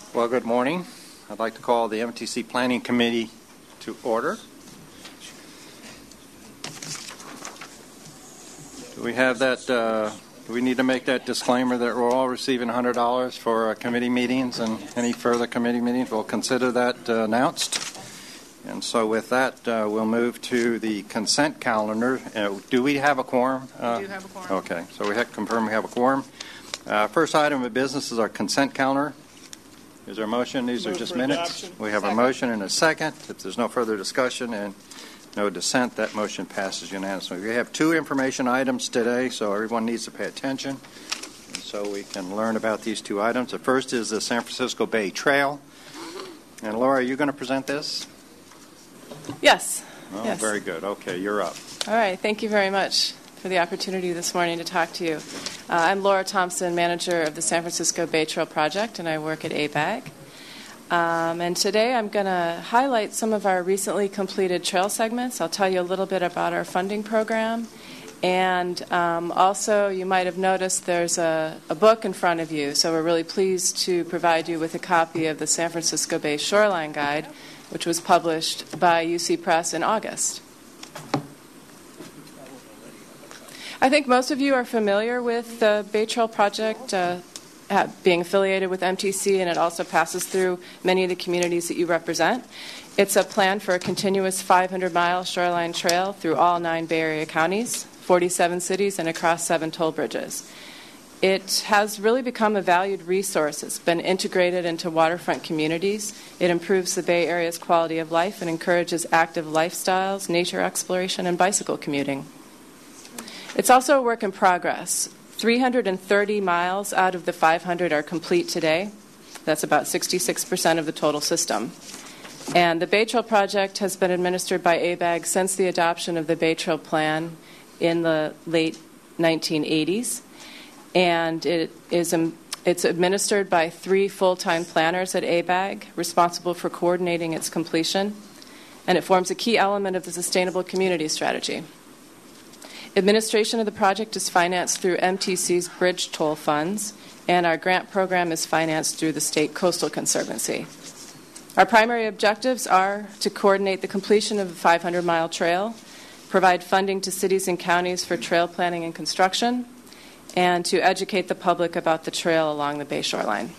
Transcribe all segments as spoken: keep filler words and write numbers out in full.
Well, good morning. I'd like to call the M T C Planning Committee to order. Do we have that, uh, do we need to make that disclaimer that we're all receiving one hundred dollars for uh, committee meetings, and any further committee meetings? We'll consider that uh, announced. And so with that, uh, we'll move to the consent calendar. Uh, do we have a quorum? Uh, we do have a quorum. Okay, so we have to confirm we have a quorum. Uh, first item of business is our consent calendar. Is there a motion? These Move are just for minutes. adoption. We have Second. a motion and a second. If there's no further discussion and no dissent, that motion passes unanimously. We have two information items today, so everyone needs to pay attention. And so we can learn about these two items. The first is the San Francisco Bay Trail. And Laura, are you going to present this? Yes. Oh, yes. Very good. Okay, you're up. All right. Thank you very much for the opportunity this morning to talk to you. Uh, I'm Laura Thompson, manager of the San Francisco Bay Trail Project, and I work at A B A G. Um, and today I'm going to highlight some of our recently completed trail segments. I'll tell you a little bit about our funding program. And um, also, you might have noticed there's a, a book in front of you, so we're really pleased to provide you with a copy of the San Francisco Bay Shoreline Guide, which was published by U C Press in August. I think most of you are familiar with the Bay Trail Project, uh, being affiliated with M T C, and it also passes through many of the communities that you represent. It's a plan for a continuous five hundred mile shoreline trail through all nine Bay Area counties, forty-seven cities, and across seven toll bridges. It has really become a valued resource. It's been integrated into waterfront communities. It improves the Bay Area's quality of life and encourages active lifestyles, nature exploration, and bicycle commuting. It's also a work in progress. three hundred thirty miles out of the five hundred are complete today. That's about sixty-six percent of the total system. And the Bay Trail Project has been administered by A B A G since the adoption of the Bay Trail Plan in the late nineteen eighties. And it is um, it's administered by three full-time planners at A B A G, responsible for coordinating its completion. And it forms a key element of the Sustainable Community Strategy. Administration of the project is financed through M T C's bridge toll funds, and our grant program is financed through the State Coastal Conservancy. Our primary objectives are to coordinate the completion of the five hundred mile trail, provide funding to cities and counties for trail planning and construction, and to educate the public about the trail along the Bay shoreline.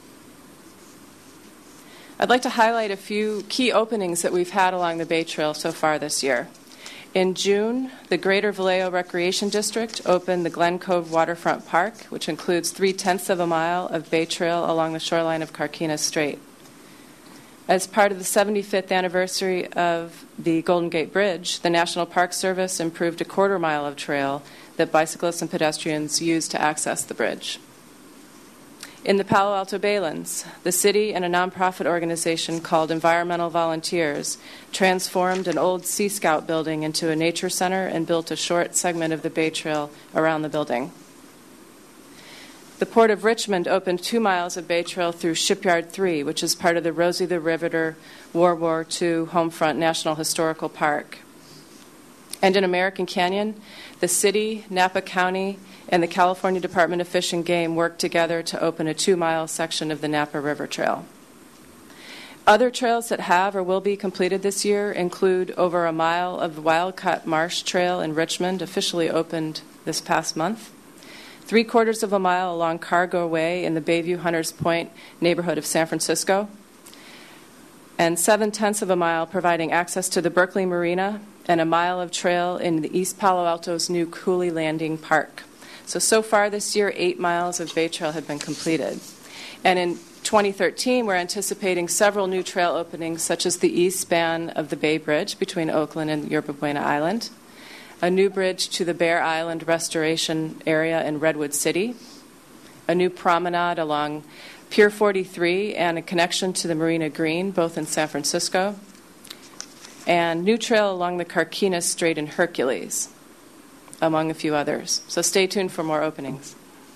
I'd like to highlight a few key openings that we've had along the Bay Trail so far this year. In June, the Greater Vallejo Recreation District opened the Glen Cove Waterfront Park, which includes three-tenths of a mile of Bay Trail along the shoreline of Carquinez Strait. As part of the seventy-fifth anniversary of the Golden Gate Bridge, the National Park Service improved a quarter mile of trail that bicyclists and pedestrians use to access the bridge. In the Palo Alto Baylands, the city and a nonprofit organization called Environmental Volunteers transformed an old Sea Scout building into a nature center and built a short segment of the Bay Trail around the building. The Port of Richmond opened two miles of Bay Trail through Shipyard three, which is part of the Rosie the Riveter World War Two Homefront National Historical Park. And in American Canyon, the city, Napa County, and the California Department of Fish and Game worked together to open a two-mile section of the Napa River Trail. Other trails that have or will be completed this year include over a mile of the Wildcat Marsh Trail in Richmond, officially opened this past month, three-quarters of a mile along Cargo Way in the Bayview Hunters Point neighborhood of San Francisco, and seven-tenths of a mile providing access to the Berkeley Marina, and a mile of trail in the East Palo Alto's new Cooley Landing Park. So, so far this year, eight miles of Bay Trail have been completed. And in twenty thirteen, we're anticipating several new trail openings, such as the east span of the Bay Bridge between Oakland and Yerba Buena Island, a new bridge to the Bear Island Restoration Area in Redwood City, a new promenade along Pier forty-three, and a connection to the Marina Green, both in San Francisco, and new trail along the Carquinez Strait in Hercules, among a few others. So stay tuned for more openings.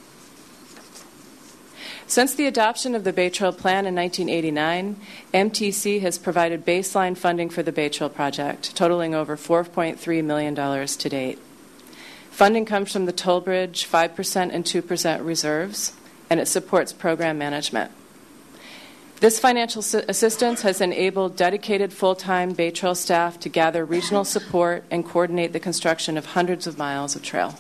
Since the adoption of the Bay Trail Plan in nineteen eighty-nine, M T C has provided baseline funding for the Bay Trail project, totaling over four point three million dollars to date. Funding comes from the toll bridge five percent and two percent reserves, and it supports program management. This financial assistance has enabled dedicated full-time Bay Trail staff to gather regional support and coordinate the construction of hundreds of miles of trail.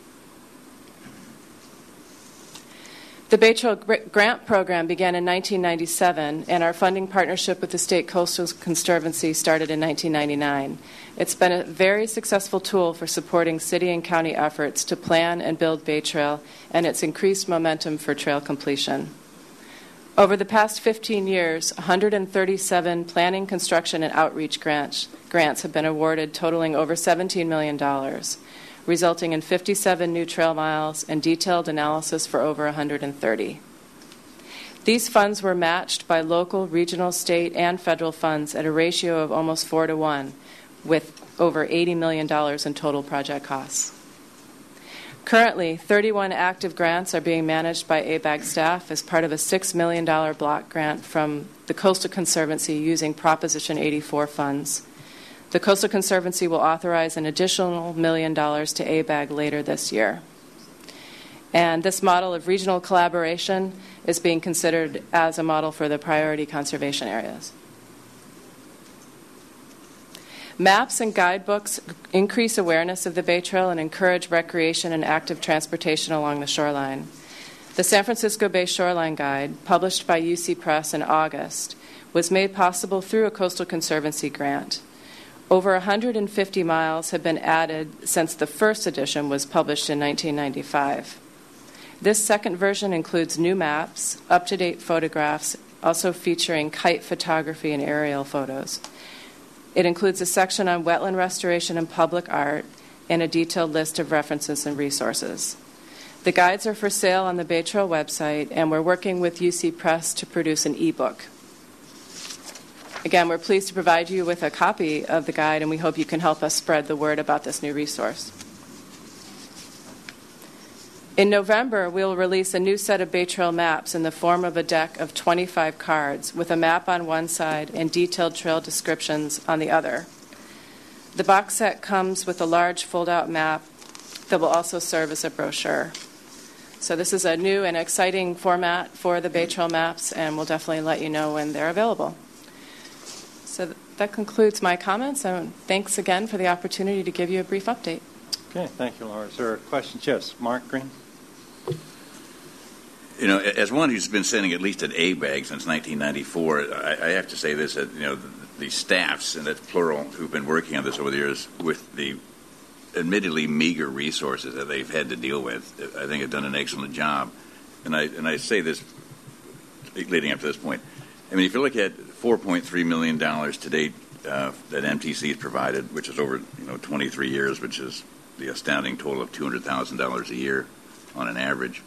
The Bay Trail Grant Program began in nineteen ninety-seven, and our funding partnership with the State Coastal Conservancy started in nineteen ninety-nine. It's been a very successful tool for supporting city and county efforts to plan and build Bay Trail, and it's increased momentum for trail completion. Over the past fifteen years, one hundred thirty-seven planning, construction, and outreach grants, grants have been awarded, totaling over seventeen million dollars, resulting in fifty-seven new trail miles and detailed analysis for over one hundred thirty. These funds were matched by local, regional, state, and federal funds at a ratio of almost four to one, with over eighty million dollars in total project costs. Currently, thirty-one active grants are being managed by A B A G staff as part of a six million dollars block grant from the Coastal Conservancy using Proposition eighty-four funds. The Coastal Conservancy will authorize an additional million dollars to A B A G later this year. And this model of regional collaboration is being considered as a model for the priority conservation areas. Maps and guidebooks increase awareness of the Bay Trail and encourage recreation and active transportation along the shoreline. The San Francisco Bay Shoreline Guide, published by U C Press in August, was made possible through a Coastal Conservancy grant. Over one hundred fifty miles have been added since the first edition was published in nineteen ninety-five. This second version includes new maps, up-to-date photographs, also featuring kite photography and aerial photos. It includes a section on wetland restoration and public art and a detailed list of references and resources. The guides are for sale on the Bay Trail website, and we're working with U C Press to produce an e-book. Again, we're pleased to provide you with a copy of the guide, and we hope you can help us spread the word about this new resource. In November, we'll release a new set of Bay Trail maps in the form of a deck of twenty-five cards with a map on one side and detailed trail descriptions on the other. The box set comes with a large fold-out map that will also serve as a brochure. So this is a new and exciting format for the Bay Trail maps, and we'll definitely let you know when they're available. So th- that concludes my comments, and thanks again for the opportunity to give you a brief update. Okay, thank you, Laura. Is there questions? Yes, Mark Green. You know, as one who's been sitting at least at A B A G since nineteen ninety-four, I, I have to say this, that, you know, the, the staffs, and that's plural, who've been working on this over the years with the admittedly meager resources that they've had to deal with, I think have done an excellent job. And I and I say this leading up to this point. I mean, if you look at four point three million dollars to date uh, that M T C has provided, which is over, you know, twenty-three years, which is the astounding total of two hundred thousand dollars a year on an average.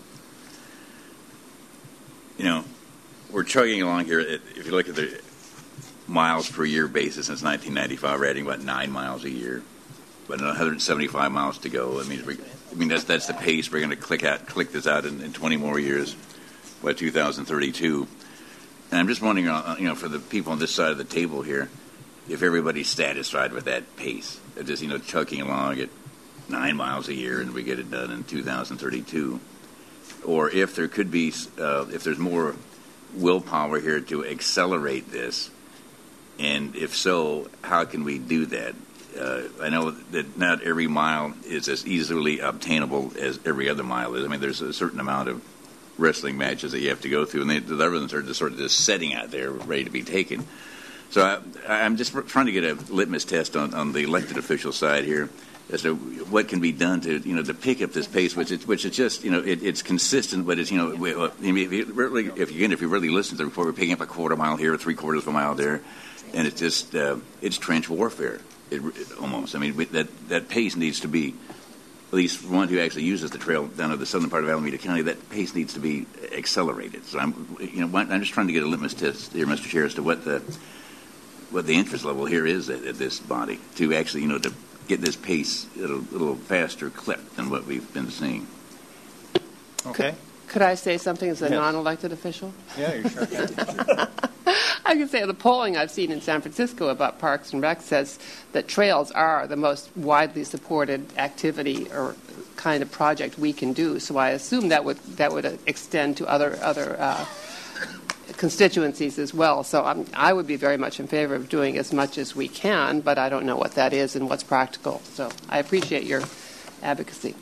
You know, we're chugging along here. If you look at the miles per year basis since nineteen ninety-five, we're adding about nine miles a year, but one hundred seventy-five miles to go. I mean, we, I mean that's that's the pace. We're going to click out, click this out in, in twenty more years, by two thousand thirty-two. And I'm just wondering, uh, you know, for the people on this side of the table here, if everybody's satisfied with that pace, of just, you know, chugging along at nine miles a year and we get it done in two thousand thirty-two. Or if there could be, uh, if there's more willpower here to accelerate this, and if so, how can we do that? Uh, I know that not every mile is as easily obtainable as every other mile is. I mean, there's a certain amount of wrestling matches that you have to go through, and they, the other ones are just sort of just setting out there, ready to be taken. So I, I'm just trying to get a litmus test on, on the elected official side here, as to what can be done to, you know, to pick up this pace, which is, which is just, you know, it, it's consistent, but it's, you know, we, I mean, if you really, if again, if you really listen to the report, we're picking up a quarter mile here, three quarters of a mile there, and it's just, uh, it's trench warfare, it, it, almost. I mean, that that pace needs to be, at least one who actually uses the trail down to the southern part of Alameda County, that pace needs to be accelerated. So I'm, you know, I'm just trying to get a litmus test here, Mister Chair, as to what the what the interest level here is at, at this body to actually, you know, to get this pace at a little faster clip than what we've been seeing. Okay. Could, could I say something as a yes. non-elected official? Yeah, you sure can. I can say the polling I've seen in San Francisco about Parks and Rec says that trails are the most widely supported activity or kind of project we can do. So I assume that would that would extend to other other uh, constituencies as well. So I'm, I would be very much in favor of doing as much as we can, but I don't know what that is and what's practical. So I appreciate your advocacy.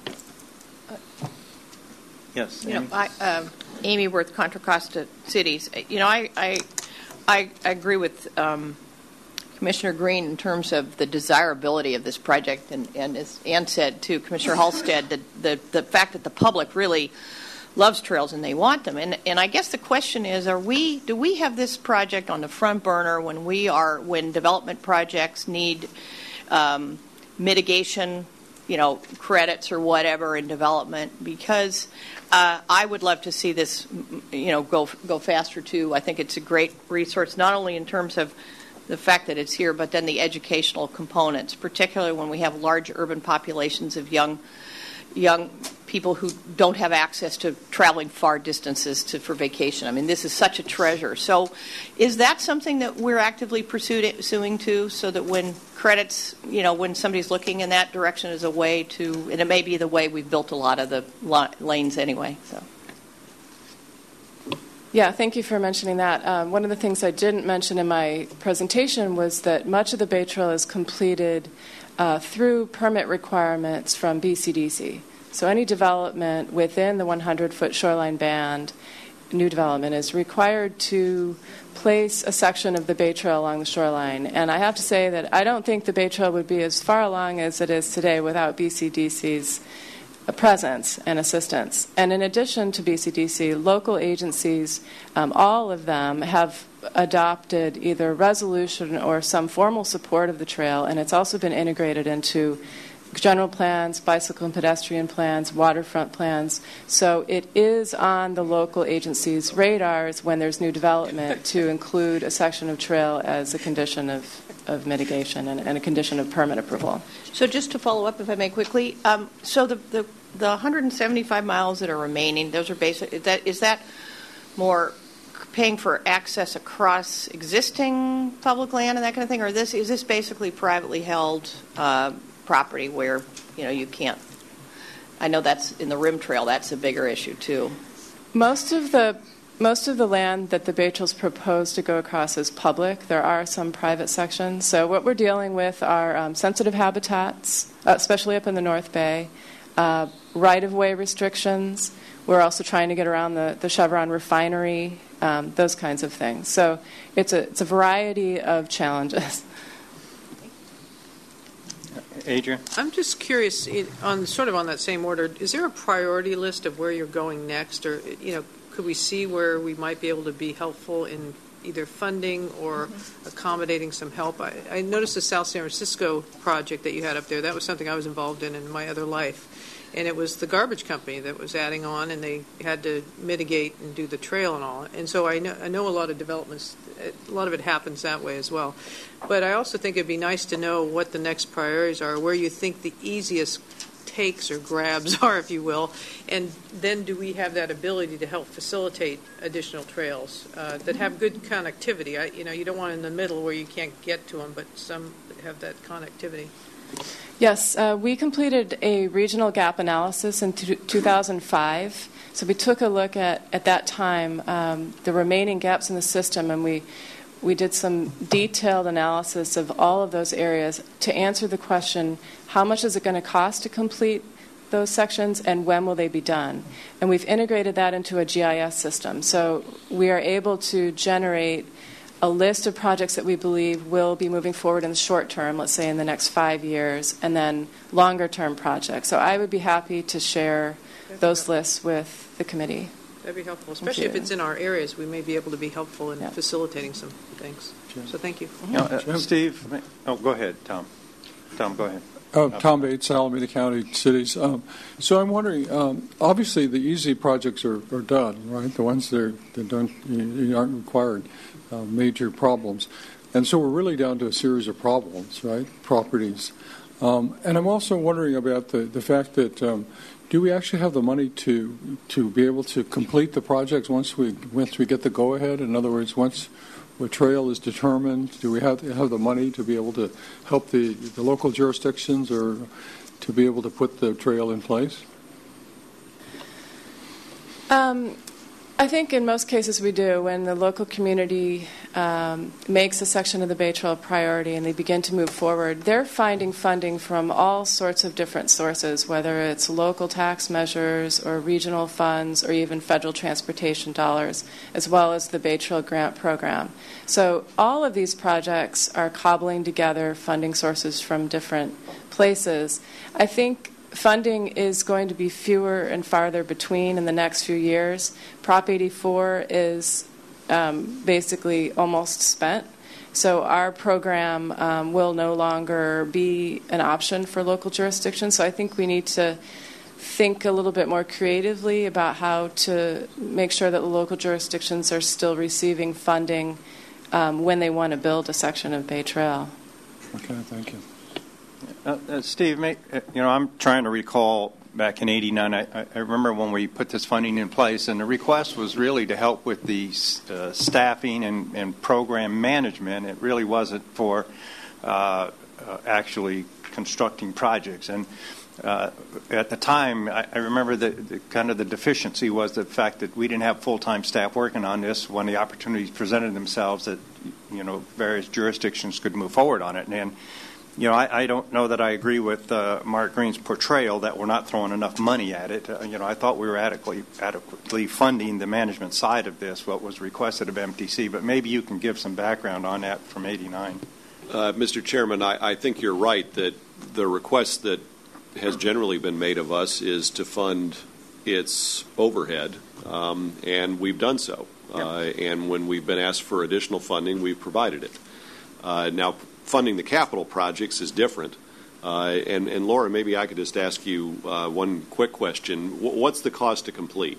Yes. You know, I, uh, Amy Worth, Contra Costa Cities. You know, I I, I, I agree with um, Commissioner Green in terms of the desirability of this project, and, and as Ann said too, Commissioner Halstead, the, the the fact that the public really loves trails and they want them. And and I guess the question is, are we do we have this project on the front burner when we are when development projects need um, mitigation, you know, credits or whatever in development? Because uh, I would love to see this, you know, go go faster too. I think it's a great resource, not only in terms of the fact that it's here, but then the educational components, particularly when we have large urban populations of young young people who don't have access to traveling far distances to for vacation. I mean, this is such a treasure. So is that something that we're actively pursuing too, so that when credits, you know, when somebody's looking in that direction as a way to, and it may be the way we've built a lot of the lanes anyway. So. Yeah, thank you for mentioning that. Um, one of the things I didn't mention in my presentation was that much of the Bay Trail is completed uh, through permit requirements from B C D C. So any development within the hundred foot shoreline band, new development, is required to place a section of the Bay Trail along the shoreline. And I have to say that I don't think the Bay Trail would be as far along as it is today without B C D C's presence and assistance. And in addition to B C D C, local agencies, um, all of them have adopted either resolution or some formal support of the trail, and it's also been integrated into general plans, bicycle and pedestrian plans, waterfront plans. So it is on the local agencies' radars when there's new development to include a section of trail as a condition of, of mitigation and, and a condition of permit approval. So just to follow up, if I may quickly, um, so the, the the one hundred seventy-five miles that are remaining, those are basic. Is that is that more paying for access across existing public land and that kind of thing, or this is this basically privately held uh, property where you know you can't? I know that's in the Rim Trail. That's a bigger issue too. Most of the Most of the land that the Bay Trail's proposed to go across is public. There are some private sections. So what we're dealing with are um, sensitive habitats, uh, especially up in the North Bay, uh, right-of-way restrictions. We're also trying to get around the, the Chevron refinery, um, those kinds of things. So it's a, it's a variety of challenges. Adrian? I'm just curious, on sort of on that same order, is there a priority list of where you're going next, or, you know, could we see where we might be able to be helpful in either funding or mm-hmm. accommodating some help? I, I noticed the South San Francisco project that you had up there. That was something I was involved in in my other life. And it was the garbage company that was adding on, and they had to mitigate and do the trail and all. And so I know, I know a lot of developments, a lot of it happens that way as well. But I also think it'd be nice to know what the next priorities are, where you think the easiest takes or grabs are, if you will, and then do we have that ability to help facilitate additional trails uh, that have good connectivity? I, you know, you don't want in the middle where you can't get to them, but some have that connectivity. Yes, uh, we completed a regional gap analysis in t- two thousand five. So we took a look at, at that time, um, the remaining gaps in the system, and we we did some detailed analysis of all of those areas to answer the question, how much is it going to cost to complete those sections and when will they be done? And we've integrated that into a G I S system. So we are able to generate a list of projects that we believe will be moving forward in the short term, let's say in the next five years, and then longer term projects. So I would be happy to share those lists with the committee. That'd be helpful, especially if it's in our areas. We may be able to be helpful in yeah. facilitating some things. Jim. So thank you. Mm-hmm. No, uh, Steve, oh, go ahead, Tom. Tom, go ahead. Uh, Tom Bates, Alameda County Cities. Um, so I'm wondering, um, obviously the easy projects are, are done, right? The ones that, are, that don't you aren't required uh, major problems. And so we're really down to a series of problems, right? Properties. Um, and I'm also wondering about the, the fact that um, do we actually have the money to to be able to complete the projects once we once we get the go-ahead? In other words, once the trail is determined, do we have to have the money to be able to help the, the local jurisdictions or to be able to put the trail in place? Um, I think in most cases we do. When the local community um, makes a section of the Bay Trail a priority and they begin to move forward, they're finding funding from all sorts of different sources, whether it's local tax measures or regional funds or even federal transportation dollars, as well as the Bay Trail Grant Program. So all of these projects are cobbling together funding sources from different places. I think funding is going to be fewer and farther between in the next few years. Prop eighty-four is um, basically almost spent. So our program um, will no longer be an option for local jurisdictions. So I think we need to think a little bit more creatively about how to make sure that the local jurisdictions are still receiving funding um, when they want to build a section of Bay Trail. Okay, thank you. Uh, uh, Steve, may, uh, you know, I'm trying to recall back in eighty-nine, I, I remember when we put this funding in place, and the request was really to help with the uh, staffing and, and program management. It really wasn't for uh, uh, actually constructing projects. And uh, at the time, I, I remember that the, kind of the deficiency was the fact that we didn't have full-time staff working on this when the opportunities presented themselves that, you know, various jurisdictions could move forward on it. And, and You know, I, I don't know that I agree with uh, Mark Green's portrayal that we're not throwing enough money at it. Uh, you know, I thought we were adequately, adequately funding the management side of this, what was requested of M T C, but maybe you can give some background on that from eighty-nine. Uh, Mister Chairman, I, I think you're right that the request that has generally been made of us is to fund its overhead, um, and we've done so. Yep. Uh, and when we've been asked for additional funding, we've provided it. Uh, now, funding the capital projects is different. Uh, and, and Laura, maybe I could just ask you uh, one quick question. W- what's the cost to complete?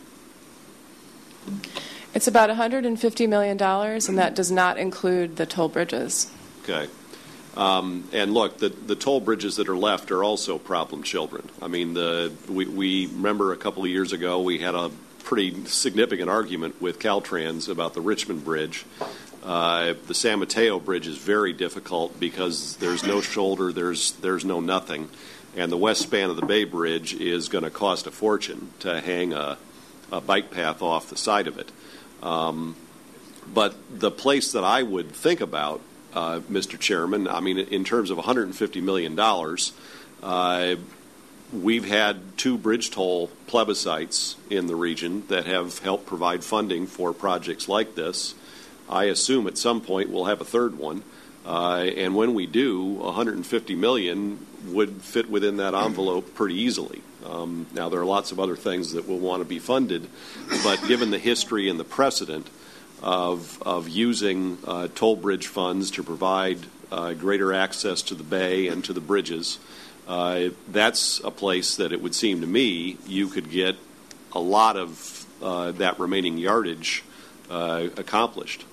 It's about one hundred fifty million dollars, and that does not include the toll bridges. Okay. Um, and look, the, the toll bridges that are left are also problem children. I mean, the we, we remember a couple of years ago we had a pretty significant argument with Caltrans about the Richmond Bridge. Uh, the San Mateo Bridge is very difficult because there's no shoulder, there's there's no nothing, and the west span of the Bay Bridge is going to cost a fortune to hang a, a bike path off the side of it. Um, but the place that I would think about, uh, Mister Chairman, I mean, in terms of one hundred fifty million dollars, uh, we've had two bridge toll plebiscites in the region that have helped provide funding for projects like this. I assume at some point we'll have a third one, uh, and when we do, one hundred fifty million dollars would fit within that envelope pretty easily. Um, now, there are lots of other things that will want to be funded, but given the history and the precedent of of using uh, toll bridge funds to provide uh, greater access to the bay and to the bridges, uh, that's a place that it would seem to me you could get a lot of uh, that remaining yardage uh, accomplished.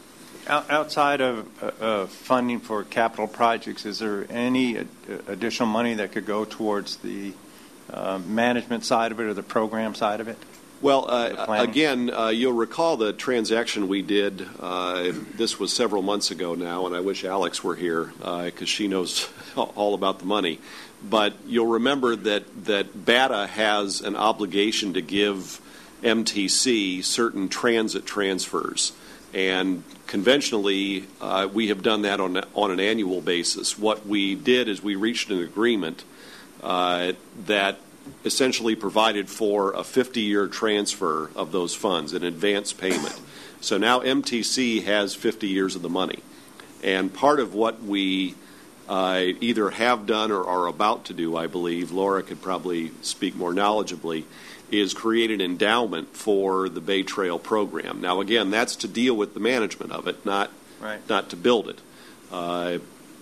Outside of uh, funding for capital projects, is there any ad- additional money that could go towards the uh, management side of it or the program side of it? Well, uh, again, uh, you'll recall the transaction we did. Uh, this was several months ago now, and I wish Alex were here because uh, she knows all about the money. But you'll remember that, that B A T A has an obligation to give M T C certain transit transfers. And conventionally, uh, we have done that on, on an annual basis. What we did is we reached an agreement uh, that essentially provided for a fifty-year transfer of those funds, an advance payment. So now M T C has fifty years of the money. And part of what we uh, either have done or are about to do, I believe, Laura could probably speak more knowledgeably, is create an endowment for the Bay Trail program. Now, again, that's to deal with the management of it, not right. not to build it. Uh,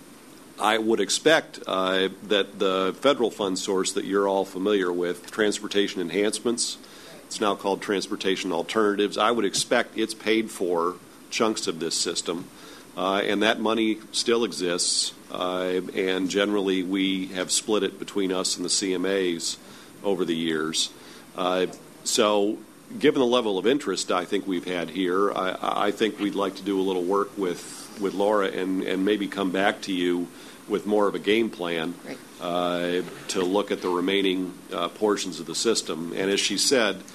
I would expect uh, that the federal fund source that you're all familiar with, Transportation Enhancements, it's now called Transportation Alternatives, I would expect it's paid for chunks of this system, uh, and that money still exists, uh, and generally we have split it between us and the C M As over the years. Uh, so given the level of interest I think we've had here, I, I think we'd like to do a little work with, with Laura and, and maybe come back to you with more of a game plan uh, to look at the remaining uh, portions of the system. And as she said,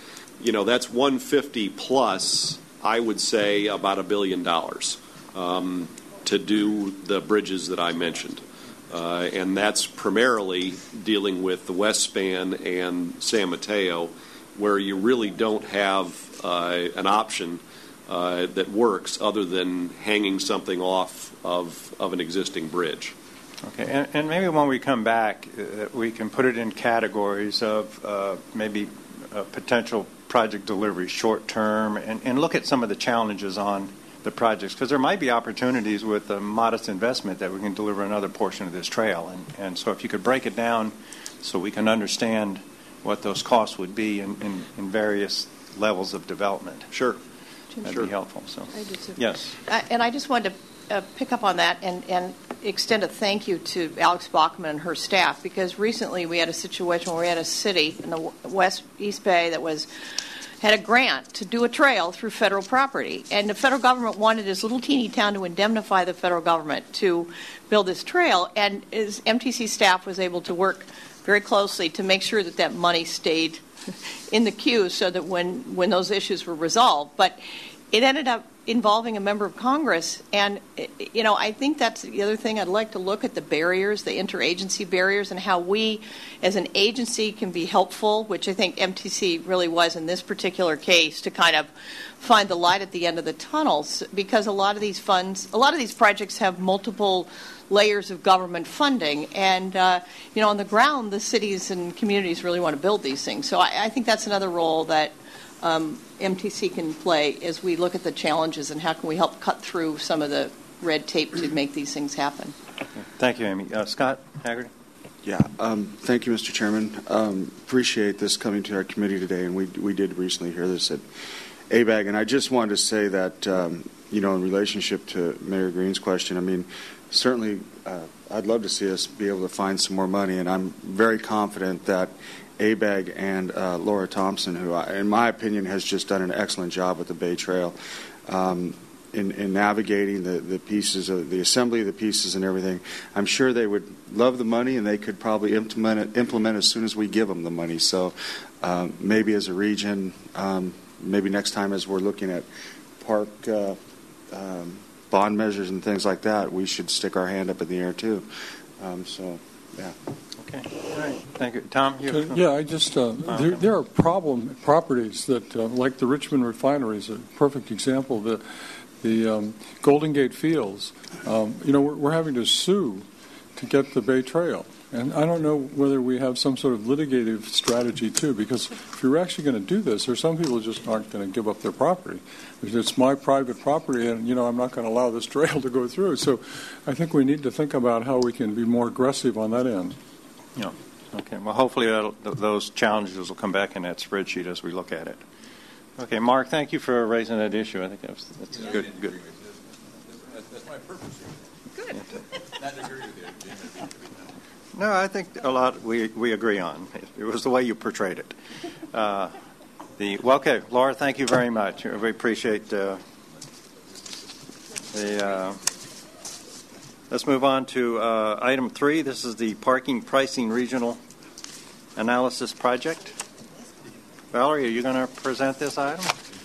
you know, that's one hundred fifty plus, I would say, about a billion dollars um, to do the bridges that I mentioned. Uh, and that's primarily dealing with the West Span and San Mateo, where you really don't have uh, an option uh, that works other than hanging something off of, of an existing bridge. Okay, and, and maybe when we come back, uh, we can put it in categories of uh, maybe uh, potential project delivery short term, and, and look at some of the challenges on the projects, because there might be opportunities with a modest investment that we can deliver another portion of this trail. And, and so if you could break it down so we can understand what those costs would be in, in, in various levels of development. Sure. That'd sure. be helpful. So, I do too. Yes. Uh, and I just wanted to uh, pick up on that and, and extend a thank you to Alex Bachman and her staff, because recently we had a situation where we had a city in the West East Bay that was had a grant to do a trail through federal property. And the federal government wanted this little teeny town to indemnify the federal government to build this trail. And his M T C staff was able to work very closely to make sure that that money stayed in the queue so that when, when those issues were resolved. But it ended up involving a member of Congress. And, you know, I think that's the other thing. I'd like to look at the barriers, the interagency barriers, and how we as an agency can be helpful, which I think M T C really was in this particular case, to kind of find the light at the end of the tunnels, because a lot of these funds, a lot of these projects have multiple layers of government funding. And, uh, you know, on the ground, the cities and communities really want to build these things. So I, I think that's another role that Um, M T C can play as we look at the challenges and how can we help cut through some of the red tape to make these things happen. Thank you, Amy. Uh, Scott Haggerty? Yeah, um, thank you, Mister Chairman. Um, appreciate this coming to our committee today, and we we did recently hear this at A B A G. And I just wanted to say that, um, you know, in relationship to Mayor Green's question, I mean, certainly uh, I'd love to see us be able to find some more money, and I'm very confident that A B A G and uh, Laura Thompson, who, I, in my opinion, has just done an excellent job with the Bay Trail um, in, in navigating the, the pieces of the assembly of the pieces and everything. I'm sure they would love the money, and they could probably implement it, implement as soon as we give them the money. So um, maybe as a region, um, maybe next time as we're looking at park uh, um, bond measures and things like that, we should stick our hand up in the air too. Um, so, yeah. Okay. All right. Thank you. Tom? You Uh, yeah, I just, uh, there, there are problem properties that, uh, like the Richmond Refinery is a perfect example. The, the um, Golden Gate Fields, um, you know, we're, we're having to sue to get the Bay Trail. And I don't know whether we have some sort of litigative strategy, too, because if you're actually going to do this, there's some people who just aren't going to give up their property. It's my private property, and, you know, I'm not going to allow this trail to go through. So I think we need to think about how we can be more aggressive on that end. Yeah. Okay. Well, hopefully that'll, those challenges will come back in that spreadsheet as we look at it. Okay, Mark, thank you for raising that issue. I think that's, that's yeah, good. Good. That's, that's my purpose. Good. Not to agree with you. No, I think a lot we we agree on. It, it was the way you portrayed it. Uh, the well, okay, Laura, thank you very much. We appreciate uh, the. Uh, Let's move on to uh, item three. This is the Parking Pricing Regional Analysis Project. Valerie, are you going to present this item?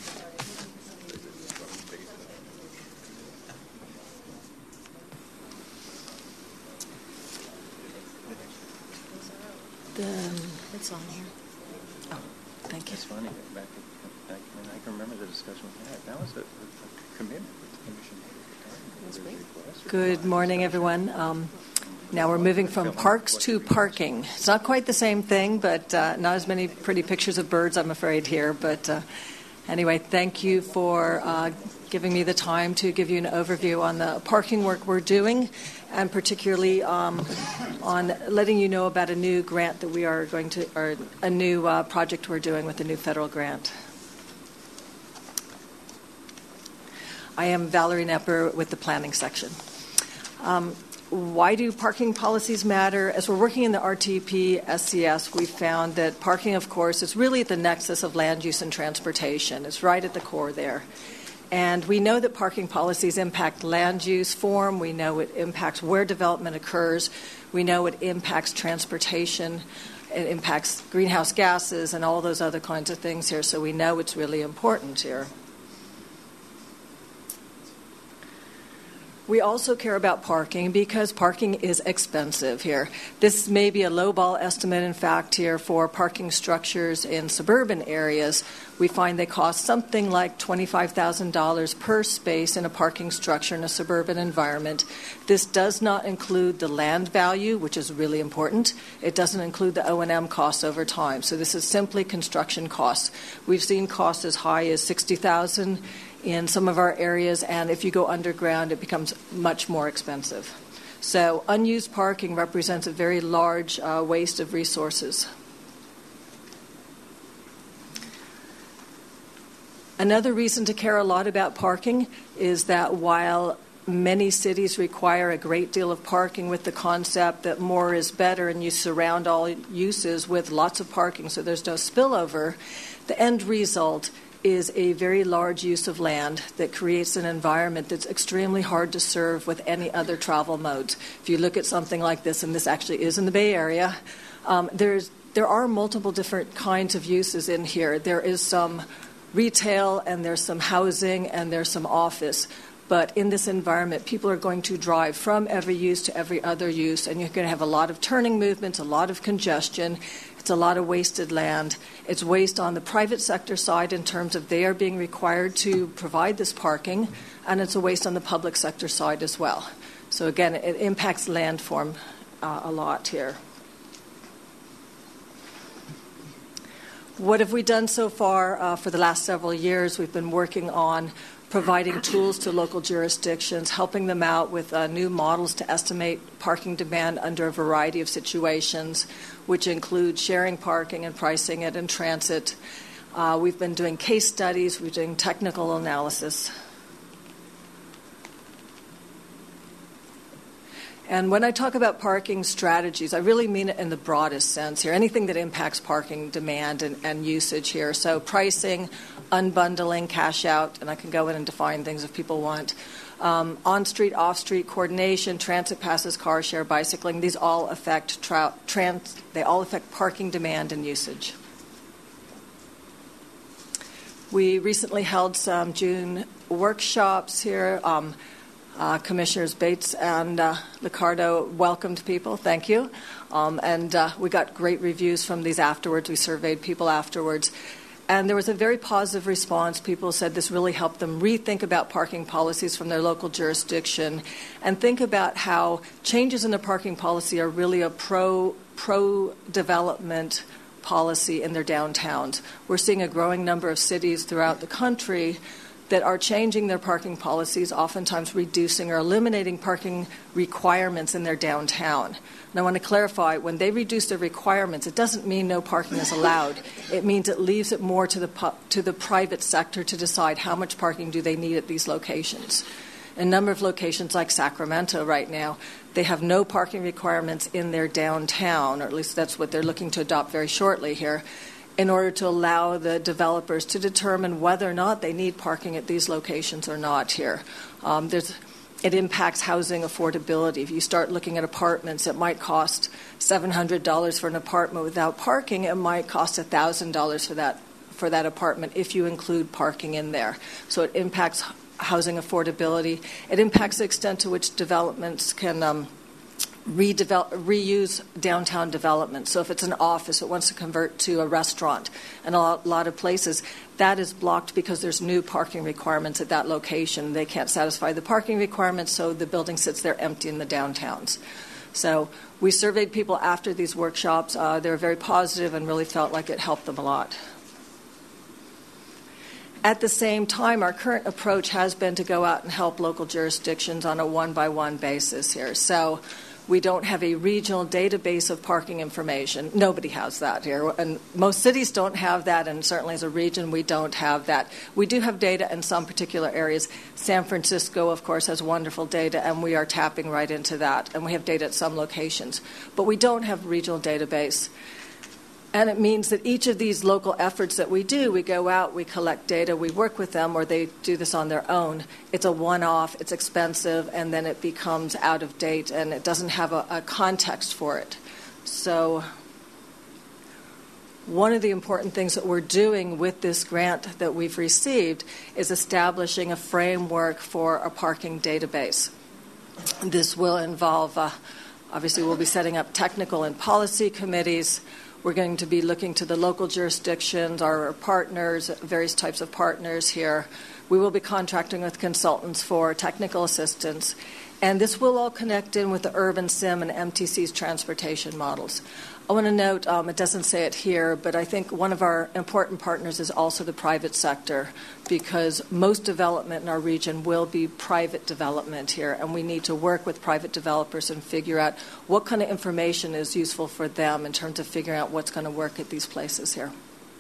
The, it's on here. Oh, thank you. It's funny. Back, back, I can remember the discussion we had. That was a, a commitment with the commission. Good morning, everyone. Um, now we're moving from parks to parking. It's not quite the same thing, but uh, not as many pretty pictures of birds, I'm afraid, here. But uh, anyway, thank you for uh, giving me the time to give you an overview on the parking work we're doing, and particularly um, on letting you know about a new grant that we are going to, or a new uh, project we're doing with a new federal grant. I am Valerie Nepper with the planning section. Um, why do parking policies matter? As we're working in the R T P S C S, we found that parking, of course, is really at the nexus of land use and transportation. It's right at the core there. And we know that parking policies impact land use form. We know it impacts where development occurs. We know it impacts transportation. it impacts greenhouse gases and all those other kinds of things here, so we know it's really important here. We also care about parking because parking is expensive here. This may be a lowball estimate, in fact, here for parking structures in suburban areas. We find they cost something like twenty-five thousand dollars per space in a parking structure in a suburban environment. This does not include the land value, which is really important. It doesn't include the O and M costs over time. So this is simply construction costs. We've seen costs as high as sixty thousand dollars in some of our areas, and if you go underground, it becomes much more expensive. So unused parking represents a very large uh, waste of resources. Another reason to care a lot about parking is that while many cities require a great deal of parking with the concept that more is better and you surround all uses with lots of parking so there's no spillover, the end result is a very large use of land that creates an environment that's extremely hard to serve with any other travel modes. If you look at something like this, and this actually is in the Bay Area, um, there's there are multiple different kinds of uses in here. There is some retail, and there's some housing, and there's some office. But in this environment, people are going to drive from every use to every other use, and you're going to have a lot of turning movements, a lot of congestion. It's a lot of wasted land. It's waste on the private sector side in terms of they are being required to provide this parking, and it's a waste on the public sector side as well. So again, it impacts landform uh, a lot here. What have we done so far? Uh, for the last several years, we've been working on providing tools to local jurisdictions, helping them out with uh, new models to estimate parking demand under a variety of situations, which include sharing parking and pricing it in transit. Uh, we've been doing case studies, we're doing technical analysis. And when I talk about parking strategies, I really mean it in the broadest sense here, anything that impacts parking demand and, and usage here. So pricing, unbundling, cash out, and I can go in and define things if people want. Um, on-street, off-street coordination, transit passes, car share, bicycling, these all affect tra- trans- they all affect parking demand and usage. We recently held some June workshops here. Um, Uh, Commissioners Bates and uh, Liccardo welcomed people. Thank you. Um, and uh, we got great reviews from these afterwards. We surveyed people afterwards. And there was a very positive response. People said this really helped them rethink about parking policies from their local jurisdiction and think about how changes in the parking policy are really a pro, pro-development policy in their downtowns. We're seeing a growing number of cities throughout the country that are changing their parking policies, oftentimes reducing or eliminating parking requirements in their downtown. And I want to clarify, when they reduce their requirements, it doesn't mean no parking is allowed. It means it leaves it more to the pu- to the private sector to decide how much parking do they need at these locations. A number of locations like Sacramento right now, they have no parking requirements in their downtown, or at least that's what they're looking to adopt very shortly here, in order to allow the developers to determine whether or not they need parking at these locations or not here. Um, there's, it impacts housing affordability. If you start looking at apartments, it might cost seven hundred dollars for an apartment without parking. It might cost one thousand dollars for that, for that apartment if you include parking in there. So it impacts housing affordability. It impacts the extent to which developments can um, Redevelop, reuse downtown development. So if it's an office, it wants to convert to a restaurant. And a lot, lot of places, that is blocked because there's new parking requirements at that location. They can't satisfy the parking requirements, so the building sits there empty in the downtowns. So we surveyed people after these workshops. Uh, they were very positive and really felt like it helped them a lot. At the same time, our current approach has been to go out and help local jurisdictions on a one-by-one basis here. So we don't have a regional database of parking information. Nobody has that here. And most cities don't have that, and certainly as a region, we don't have that. We do have data in some particular areas. San Francisco, of course, has wonderful data, and we are tapping right into that. And we have data at some locations. But we don't have a regional database. And it means that each of these local efforts that we do, we go out, we collect data, we work with them, or they do this on their own. It's a one-off, it's expensive, and then it becomes out of date, and it doesn't have a, a context for it. So one of the important things that we're doing with this grant that we've received is establishing a framework for a parking database. This will involve, uh, obviously, we'll be setting up technical and policy committees. We're going to be looking to the local jurisdictions, our partners, various types of partners here. We will be contracting with consultants for technical assistance. And this will all connect in with the Urban Sim and M T C's transportation models. I want to note, um, it doesn't say it here, but I think one of our important partners is also the private sector, because most development in our region will be private development here, and we need to work with private developers and figure out what kind of information is useful for them in terms of figuring out what's going to work at these places here.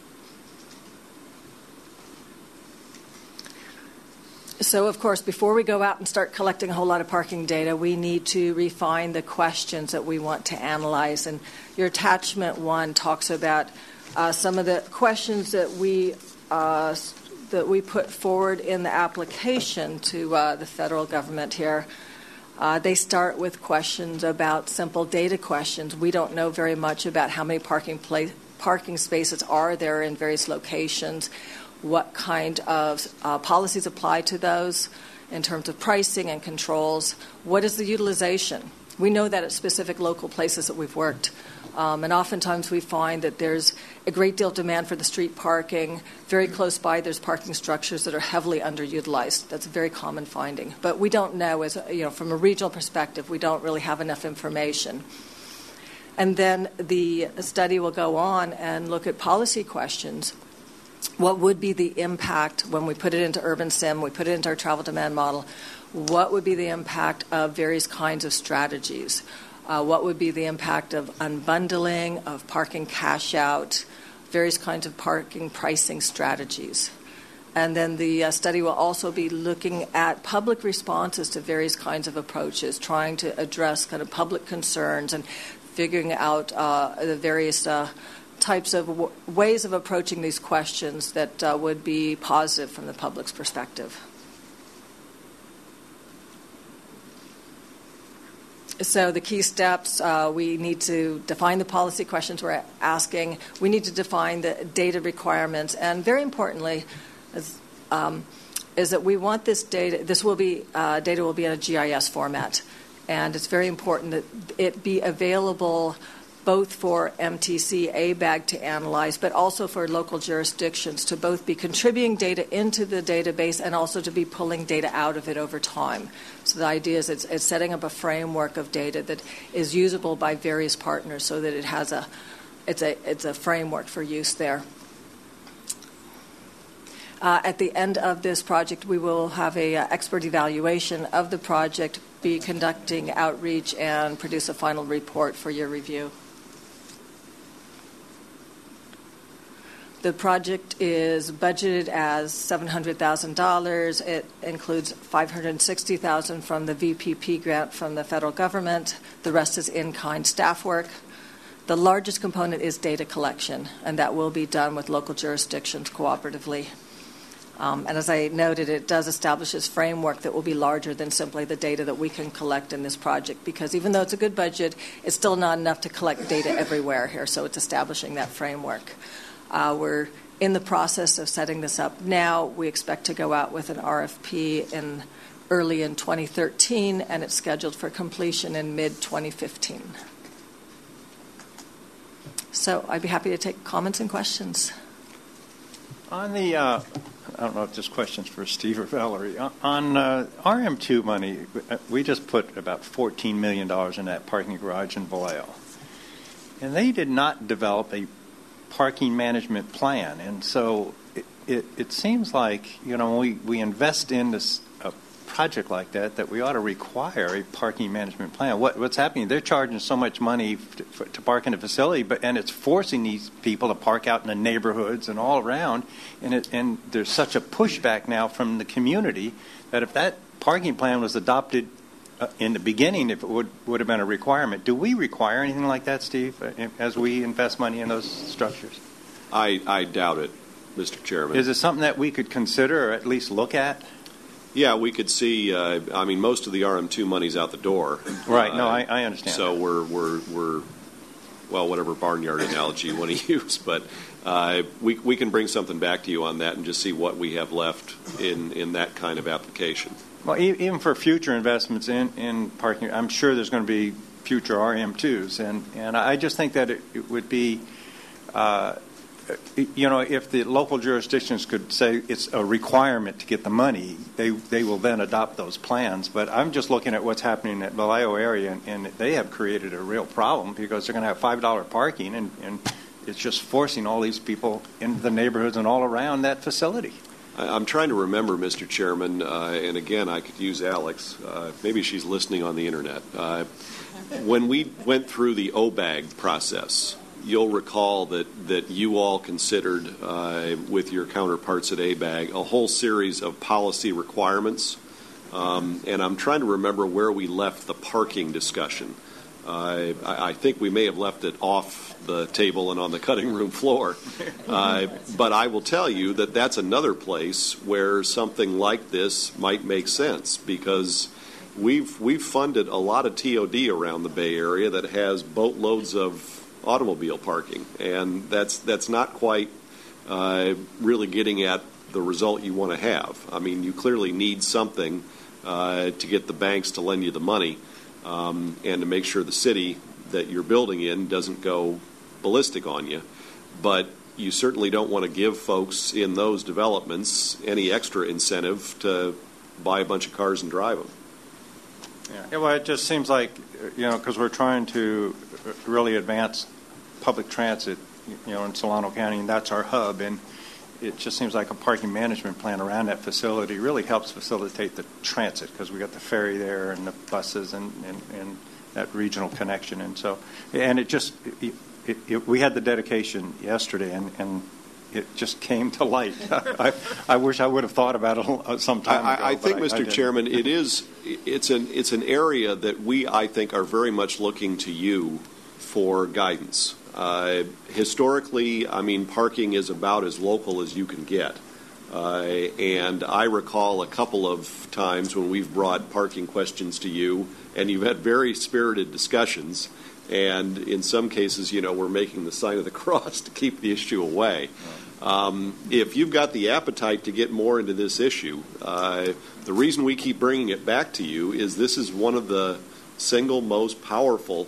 So, of course, before we go out and start collecting a whole lot of parking data, we need to refine the questions that we want to analyze. And your attachment one talks about uh, some of the questions that we uh, that we put forward in the application to uh, the federal government here. Uh, they start with questions about simple data questions. We don't know very much about how many parking place, parking spaces are there in various locations. What kind of uh, policies apply to those in terms of pricing and controls? What is the utilization? We know that at specific local places that we've worked. Um, and oftentimes we find that there's a great deal of demand for the street parking. Very close by, there's parking structures that are heavily underutilized. That's a very common finding. But we don't know, as you know, from a regional perspective, we don't really have enough information. And then the study will go on and look at policy questions. What would be the impact when we put it into Urban Sim, we put it into our travel demand model? What would be the impact of various kinds of strategies? Uh, what would be the impact of unbundling, of parking cash out, various kinds of parking pricing strategies? And then the uh, study will also be looking at public responses to various kinds of approaches, trying to address kind of public concerns and figuring out uh, the various uh, types of w- ways of approaching these questions that uh, would be positive from the public's perspective. So the key steps, uh, we need to define the policy questions we're asking. We need to define the data requirements. And very importantly, is, um, is that we want this data, this will be, uh, data will be in a G I S format. And it's very important that it be available both for M T C, A B A G to analyze, but also for local jurisdictions to both be contributing data into the database and also to be pulling data out of it over time. So the idea is it's, it's setting up a framework of data that is usable by various partners so that it has a, it's a, it's a framework for use there. Uh, at the end of this project, we will have a uh, expert evaluation of the project, be conducting outreach, and produce a final report for your review. The project is budgeted as seven hundred thousand dollars. It includes five hundred sixty thousand dollars from the V P P grant from the federal government. The rest is in-kind staff work. The largest component is data collection, and that will be done with local jurisdictions cooperatively. Um, and as I noted, it does establish this framework that will be larger than simply the data that we can collect in this project, because even though it's a good budget, it's still not enough to collect data everywhere here, so it's establishing that framework. Uh, we're in the process of setting this up now. We expect to go out with an R F P in early in twenty thirteen, and it's scheduled for completion in mid twenty fifteen. So I'd be happy to take comments and questions. On the, uh, I don't know if this question's for Steve or Valerie. On uh, R M two money, we just put about fourteen million dollars in that parking garage in Vallejo. And they did not develop a parking management plan. And so it, it, it seems like, you know, when we, we invest in this a project like that, that we ought to require a parking management plan. What, what's happening, they're charging so much money to, for, to park in a facility, but and it's forcing these people to park out in the neighborhoods and all around. And, it, and there's such a pushback now from the community that if that parking plan was adopted Uh, in the beginning, if it would would have been a requirement. Do we require anything like that, Steve, as we invest money in those structures? I, I doubt it, Mister Chairman. Is it something that we could consider or at least look at? Yeah, we could see. Uh, I mean, most of the R M two money's out the door. Right. Uh, no, I, I understand. So that. we're we're we're well, whatever barnyard analogy you want to use, but uh, we, we can bring something back to you on that and just see what we have left in, in that kind of application. Well, e- even for future investments in, in parking, I'm sure there's going to be future R M twos, and, and I just think that it, it would be, uh, you know, if the local jurisdictions could say it's a requirement to get the money, they they will then adopt those plans. But I'm just looking at what's happening at Vallejo area, and, and they have created a real problem because they're going to have five dollar parking, and, and it's just forcing all these people into the neighborhoods and all around that facility. I'm trying to remember, Mister Chairman, uh, and again, I could use Alex. Uh, maybe she's listening on the Internet. Uh, when we went through the O B A G process, you'll recall that, that you all considered, uh, with your counterparts at A B A G, a whole series of policy requirements. Um, and I'm trying to remember where we left the parking discussion. Uh, I, I think we may have left it off the table and on the cutting room floor. Uh, but I will tell you that that's another place where something like this might make sense, because we've we've funded a lot of T O D around the Bay Area that has boatloads of automobile parking, and that's that's not quite uh, really getting at the result you want to have. I mean, you clearly need something uh, to get the banks to lend you the money, um, and to make sure the city that you're building in doesn't go ballistic on you. But you certainly don't want to give folks in those developments any extra incentive to buy a bunch of cars and drive them. Yeah, well, it just seems like, you know, because we're trying to really advance public transit, you know, in Solano County, and that's our hub, and it just seems like a parking management plan around that facility really helps facilitate the transit, because we got the ferry there and the buses and, and, and that regional connection. And so, and it just, it, it, it, we had the dedication yesterday, and, and it just came to light. I, I wish I would have thought about it some time ago. I, I think, I, Mister I Chairman, it is, it's an, it's an area that we, I think, are very much looking to you for guidance. Uh, historically, I mean, parking is about as local as you can get. Uh, and I recall a couple of times when we've brought parking questions to you, and you've had very spirited discussions. And in some cases, you know, we're making the sign of the cross to keep the issue away. Um, if you've got the appetite to get more into this issue, uh, the reason we keep bringing it back to you is this is one of the single most powerful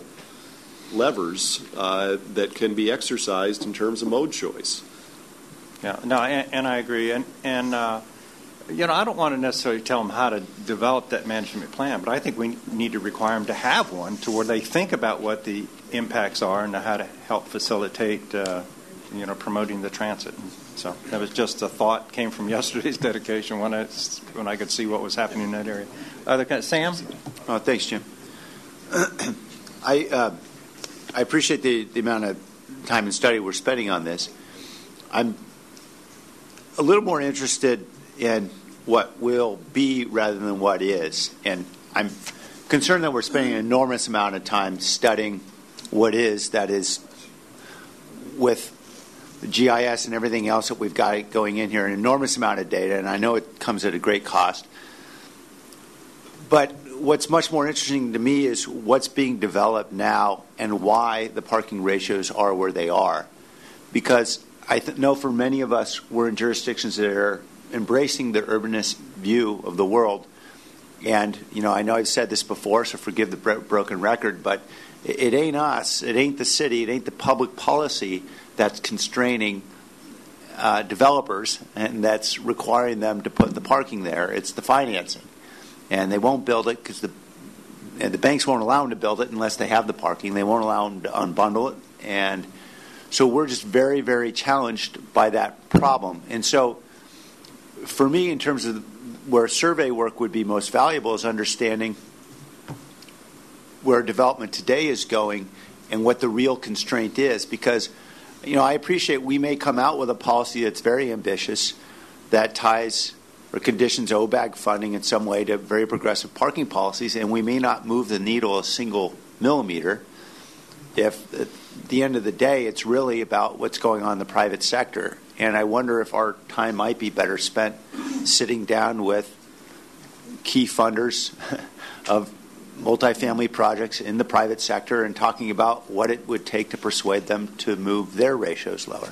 levers uh, that can be exercised in terms of mode choice. Yeah, no, and, and I agree. And, and uh, you know, I don't want to necessarily tell them how to develop that management plan, but I think we need to require them to have one to where they think about what the impacts are and how to help facilitate, uh, you know, promoting the transit. And so that was just a thought came from yesterday's dedication when I, when I could see what was happening in that area. Other kind, Sam? Uh, thanks, Jim. I uh, I appreciate the, the amount of time and study we're spending on this. I'm a little more interested in what will be rather than what is. And I'm concerned that we're spending an enormous amount of time studying what is, that is, with the G I S and everything else that we've got going in here, an enormous amount of data, and I know it comes at a great cost. But what's much more interesting to me is what's being developed now and why the parking ratios are where they are. Because I th- know for many of us, we're in jurisdictions that are embracing the urbanist view of the world. And, you know, I know I've said this before, so forgive the bro- broken record, but it, it ain't us, it ain't the city, it ain't the public policy that's constraining uh, developers and that's requiring them to put the parking there. It's the financing. And they won't build it because the and the banks won't allow them to build it unless they have the parking. They won't allow them to unbundle it. And so we're just very, very challenged by that problem. And so for me, in terms of where survey work would be most valuable is understanding where development today is going and what the real constraint is. Because, you know, I appreciate we may come out with a policy that's very ambitious that ties or conditions O B A G funding in some way to very progressive parking policies, and we may not move the needle a single millimeter if at the end of the day it's really about what's going on in the private sector. And I wonder if our time might be better spent sitting down with key funders of multifamily projects in the private sector and talking about what it would take to persuade them to move their ratios lower.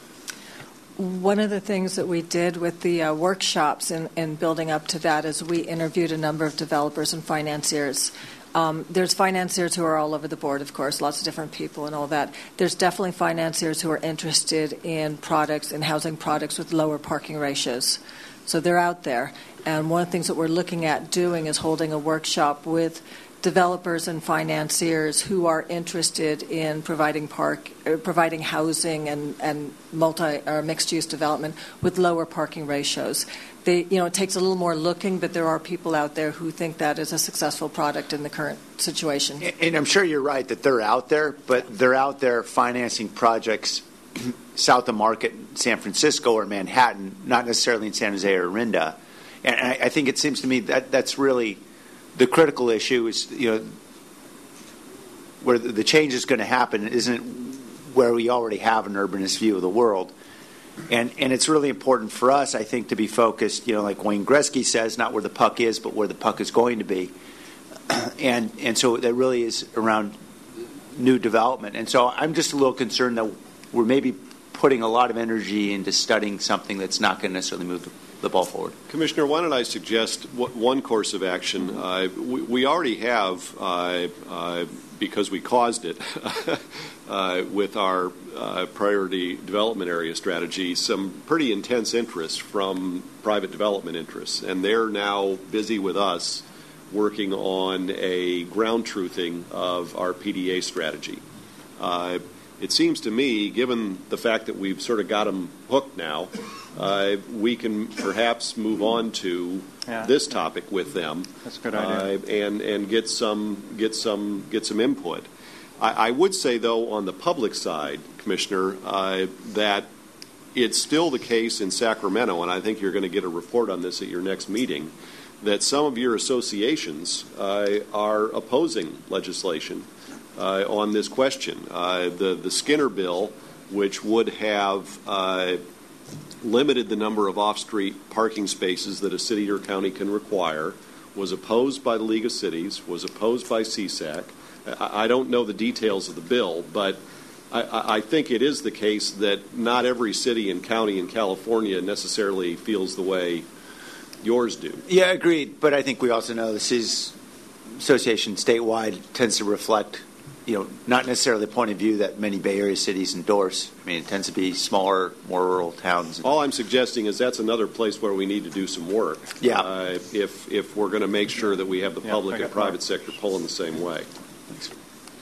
One of the things that we did with the uh, workshops and, and building up to that is we interviewed a number of developers and financiers. Um, there's financiers who are all over the board, of course, lots of different people and all that. There's definitely financiers who are interested in products, in housing products with lower parking ratios. So they're out there. And one of the things that we're looking at doing is holding a workshop with developers and financiers who are interested in providing park, uh, providing housing and, and multi or mixed-use development with lower parking ratios. They, you know, it takes a little more looking, but there are people out there who think that is a successful product in the current situation. And I'm sure you're right that they're out there, but they're out there financing projects south of Market in San Francisco or Manhattan, not necessarily in San Jose or Orinda. And I, I think it seems to me that that's really the critical issue is, you know, where the, the change is going to happen isn't where we already have an urbanist view of the world. And and it's really important for us, I think, to be focused, you know, like Wayne Gretzky says, not where the puck is, but where the puck is going to be. And and so that really is around new development. And so I'm just a little concerned that we're maybe putting a lot of energy into studying something that's not going to necessarily move the, the ball forward. Commissioner, why don't I suggest one course of action? Uh, we, we already have, uh, uh, because we caused it, uh, with our uh, priority development area strategy, some pretty intense interest from private development interests. And they're now busy with us working on a ground truthing of our P D A strategy. Uh, It seems to me, given the fact that we've sort of got them hooked now, uh, we can perhaps move on to yeah. this topic with them. That's a good idea. Uh, and and get some get some get some input. I, I would say, though, on the public side, Commissioner, uh, that it's still the case in Sacramento, and I think you're going to get a report on this at your next meeting, that some of your associations uh, are opposing legislation Uh, on this question. Uh, the, the Skinner bill, which would have uh, limited the number of off-street parking spaces that a city or county can require, was opposed by the League of Cities, was opposed by C S A C. I, I don't know the details of the bill, but I, I think it is the case that not every city and county in California necessarily feels the way yours do. Yeah, agreed. But I think we also know the Cities Association statewide tends to reflect, you know, not necessarily the point of view that many Bay Area cities endorse. I mean, it tends to be smaller, more rural towns. All I'm suggesting is that's another place where we need to do some work. Yeah. Uh, if if we're going to make sure that we have the yeah, public and private sector pulling the same way. Thanks.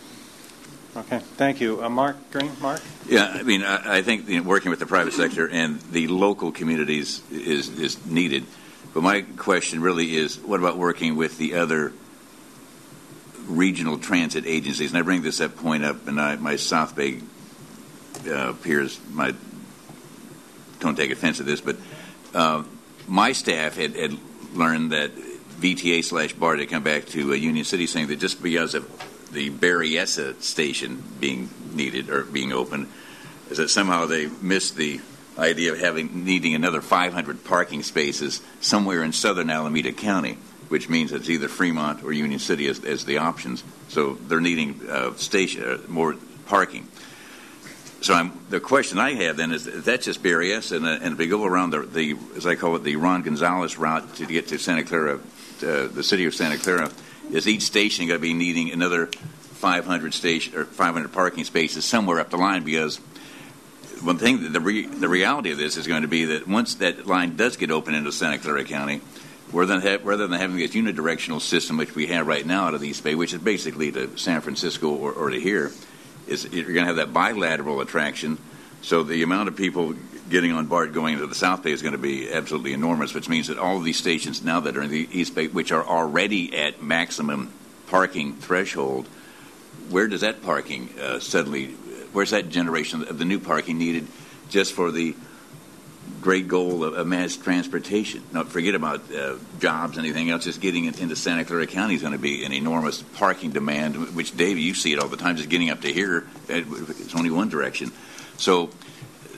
Okay. Thank you. Uh, Mark Green? Mark? Yeah, I mean, I, I think you know, working with the private sector and the local communities is, is needed. But my question really is, what about working with the other regional transit agencies? And I bring this up point up, and I, my South Bay uh, peers might don't take offense to this, but uh, my staff had, had learned that V T A slash B A R T had come back to uh, Union City saying that just because of the Berryessa station being needed or being open, is that somehow they missed the idea of having needing another five hundred parking spaces somewhere in southern Alameda County, which means it's either Fremont or Union City as, as the options. So they're needing uh, station uh, more parking. So I'm, the question I have then is, is that just Berryessa, and, uh, and if we go around the, the, as I call it, the Ron Gonzalez route to get to Santa Clara, uh, the city of Santa Clara, is each station going to be needing another five hundred station or five hundred parking spaces somewhere up the line? Because one thing, the re, the reality of this is going to be that once that line does get open into Santa Clara County, Rather than, have, rather than having this unidirectional system which we have right now out of the East Bay, which is basically to San Francisco or, or to here, is you're going to have that bilateral attraction. So the amount of people getting on B A R T going into the South Bay is going to be absolutely enormous, which means that all of these stations now that are in the East Bay, which are already at maximum parking threshold, where does that parking uh, suddenly, where's that generation of the new parking needed just for the great goal of, of mass transportation? Now, forget about uh, jobs and anything else. Just getting into Santa Clara County is going to be an enormous parking demand, which, Dave, you see it all the time. Just getting up to here, it's only one direction. So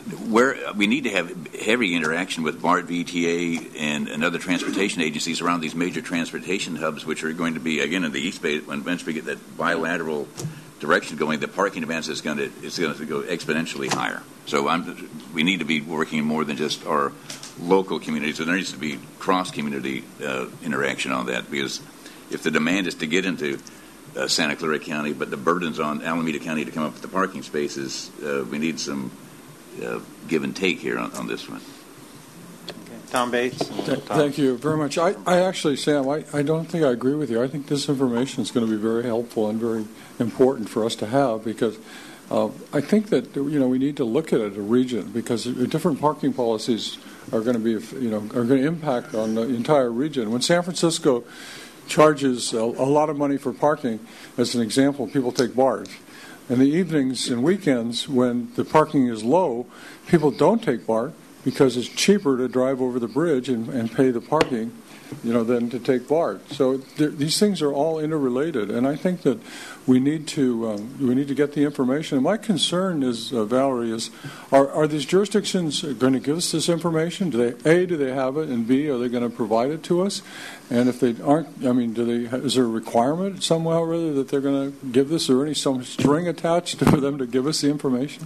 where we need to have heavy interaction with BART, V T A, and, and other transportation agencies around these major transportation hubs, which are going to be, again, in the East Bay, when once we get that bilateral direction going, the parking demands is going to is going to go exponentially higher. So I'm, we need to be working more than just our local communities. So there needs to be cross-community uh, interaction on that, because if the demand is to get into uh, Santa Clara County, but the burden's on Alameda County to come up with the parking spaces, uh, we need some uh, give and take here on, on this one. Tom Bates. Th- Thank you very much. I, I actually, Sam, I, I don't think I agree with you. I think this information is going to be very helpful and very important for us to have, because uh, I think that, you know, we need to look at it a region, because different parking policies are going to be, you know, are going to impact on the entire region. When San Francisco charges a, a lot of money for parking, as an example, people take BART. In the evenings and weekends, when the parking is low, people don't take BART, because it's cheaper to drive over the bridge and, and pay the parking, you know, than to take BART. So th- these things are all interrelated, and I think that we need to um, we need to get the information. And my concern is, uh, Valerie, is are, are these jurisdictions going to give us this information? Do they A, do they have it, and B, are they going to provide it to us? And if they aren't, I mean, do they? Is there a requirement somehow or other that they're going to give this, or any some string attached for them to give us the information?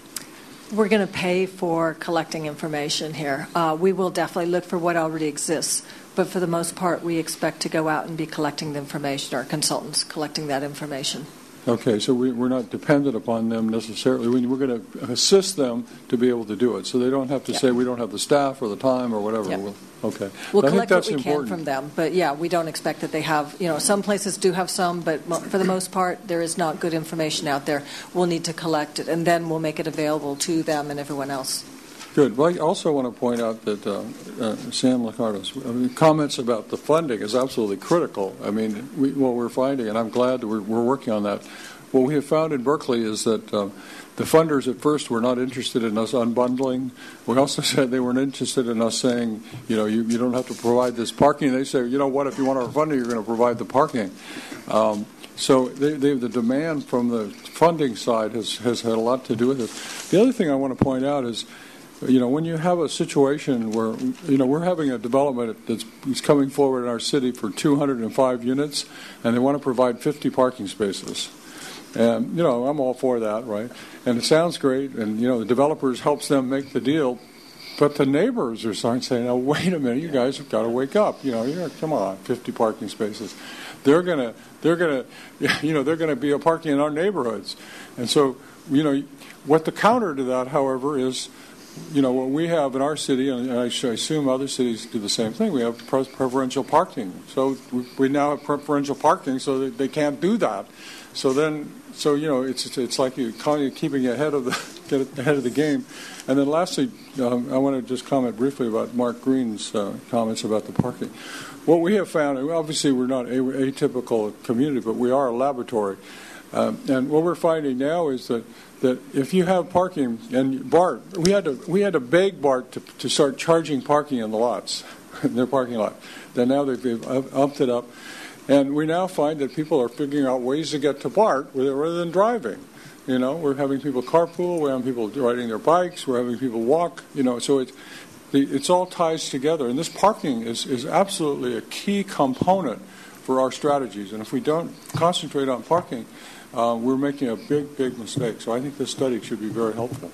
We're going to pay for collecting information here. Uh, we will definitely look for what already exists, but for the most part, we expect to go out and be collecting the information, our consultants collecting that information. Okay, so we, we're not dependent upon them necessarily. We, we're going to assist them to be able to do it, so they don't have to Yep. say we don't have the staff or the time or whatever. Yep. We'll, okay. We'll I think collect that's what we important. can from them, but yeah, we don't expect that they have, you know, some places do have some, but mo- for the most part, there is not good information out there. We'll need to collect it, and then we'll make it available to them and everyone else. Good. Well, I also want to point out that uh, uh, Sam Liccardo's I mean, comments about the funding is absolutely critical. I mean, we, what we're finding, and I'm glad that we're, we're working on that, what we have found in Berkeley is that um, the funders at first were not interested in us unbundling. We also said they weren't interested in us saying, you know, you, you don't have to provide this parking. They say, you know what, if you want our funding, you're going to provide the parking. Um, so they, they, the demand from the funding side has, has had a lot to do with it. The other thing I want to point out is, you know, when you have a situation where, you know, we're having a development that's, that's coming forward in our city for two hundred five units, and they want to provide fifty parking spaces. And, you know, I'm all for that, right? And it sounds great, and, you know, the developers helps them make the deal, but the neighbors are starting to say, now, wait a minute, you guys have got to wake up. You know, you're, come on, fifty parking spaces. They're going to, they're going to, you know, they're going to be a parking in our neighborhoods. And so, you know, what the counter to that, however, is, you know, what we have in our city, and I assume other cities do the same thing, we have preferential parking. So we now have preferential parking, so that they can't do that. So then, so, you know, it's it's like you're kind of keeping ahead of the get ahead of the game. And then lastly, um, I want to just comment briefly about Mark Green's uh, comments about the parking. What we have found, obviously we're not a atypical community, but we are a laboratory. Um, and what we're finding now is that, that if you have parking, and BART, we had to we had to beg BART to, to start charging parking in the lots, in their parking lot. Then now they've, they've upped it up. And we now find that people are figuring out ways to get to BART rather than driving. You know, we're having people carpool, we're having people riding their bikes, we're having people walk. You know, so it's it's all ties together. And this parking is, is absolutely a key component for our strategies. And if we don't concentrate on parking, uh, we're making a big, big mistake. So I think this study should be very helpful.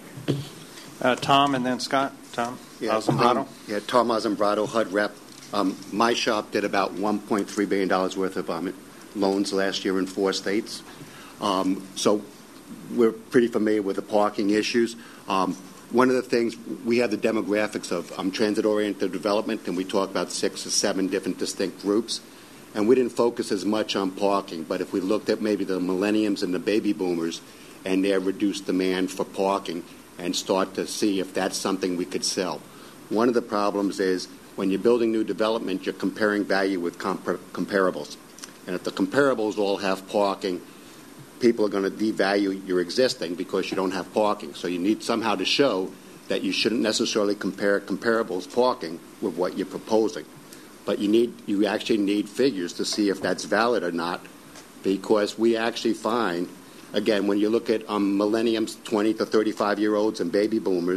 Uh, Tom and then Scott. Tom yeah, Azambrado. Um, yeah, Tom Azambrado, H U D rep. Um, my shop did about one point three billion dollars worth of um, loans last year in four states. Um, so we're pretty familiar with the parking issues. Um, one of the things, we have the demographics of um, transit-oriented development, and we talk about six or seven different distinct groups. And we didn't focus as much on parking, but if we looked at maybe the millenniums and the baby boomers and their reduced demand for parking and start to see if that's something we could sell. One of the problems is when you're building new development, you're comparing value with compar- comparables. And if the comparables all have parking, people are going to devalue your existing because you don't have parking. So you need somehow to show that you shouldn't necessarily compare comparables parking with what you're proposing. But you need you actually need figures to see if that's valid or not, because we actually find, again, when you look at um, millenniums, twenty to thirty-five year olds, and baby boomers,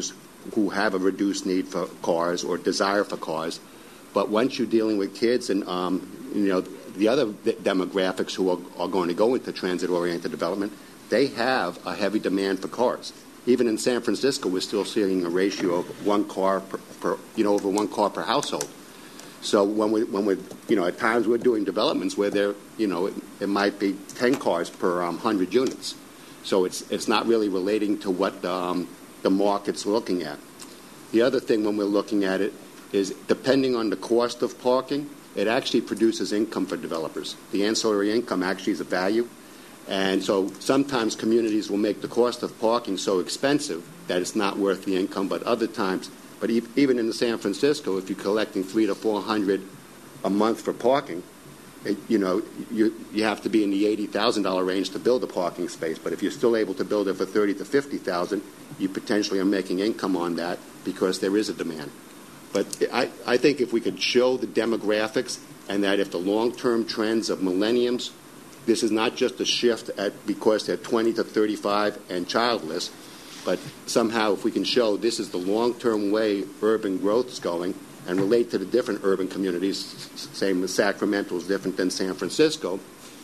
who have a reduced need for cars or desire for cars. But once you're dealing with kids and um, you know the other demographics who are, are going to go into transit-oriented development, they have a heavy demand for cars. Even in San Francisco, we're still seeing a ratio of one car per, per you know, over one car per household. So when we, when we, you know, at times we're doing developments where there, you know, it, it might be ten cars per um, hundred units. So it's it's not really relating to what um, the market's looking at. The other thing when we're looking at it is depending on the cost of parking, it actually produces income for developers. The ancillary income actually is a value. And so sometimes communities will make the cost of parking so expensive that it's not worth the income, but other times, but e- even in San Francisco, if you're collecting three to four hundred a month for parking, it, you know, you you have to be in the eighty thousand dollar range to build a parking space. But if you're still able to build it for thirty to fifty thousand, you potentially are making income on that because there is a demand. But I, I think if we could show the demographics and that if the long-term trends of millenniums, this is not just a shift at because they're twenty to thirty-five and childless, but somehow if we can show this is the long-term way urban growth is going and relate to the different urban communities, same as Sacramento is different than San Francisco,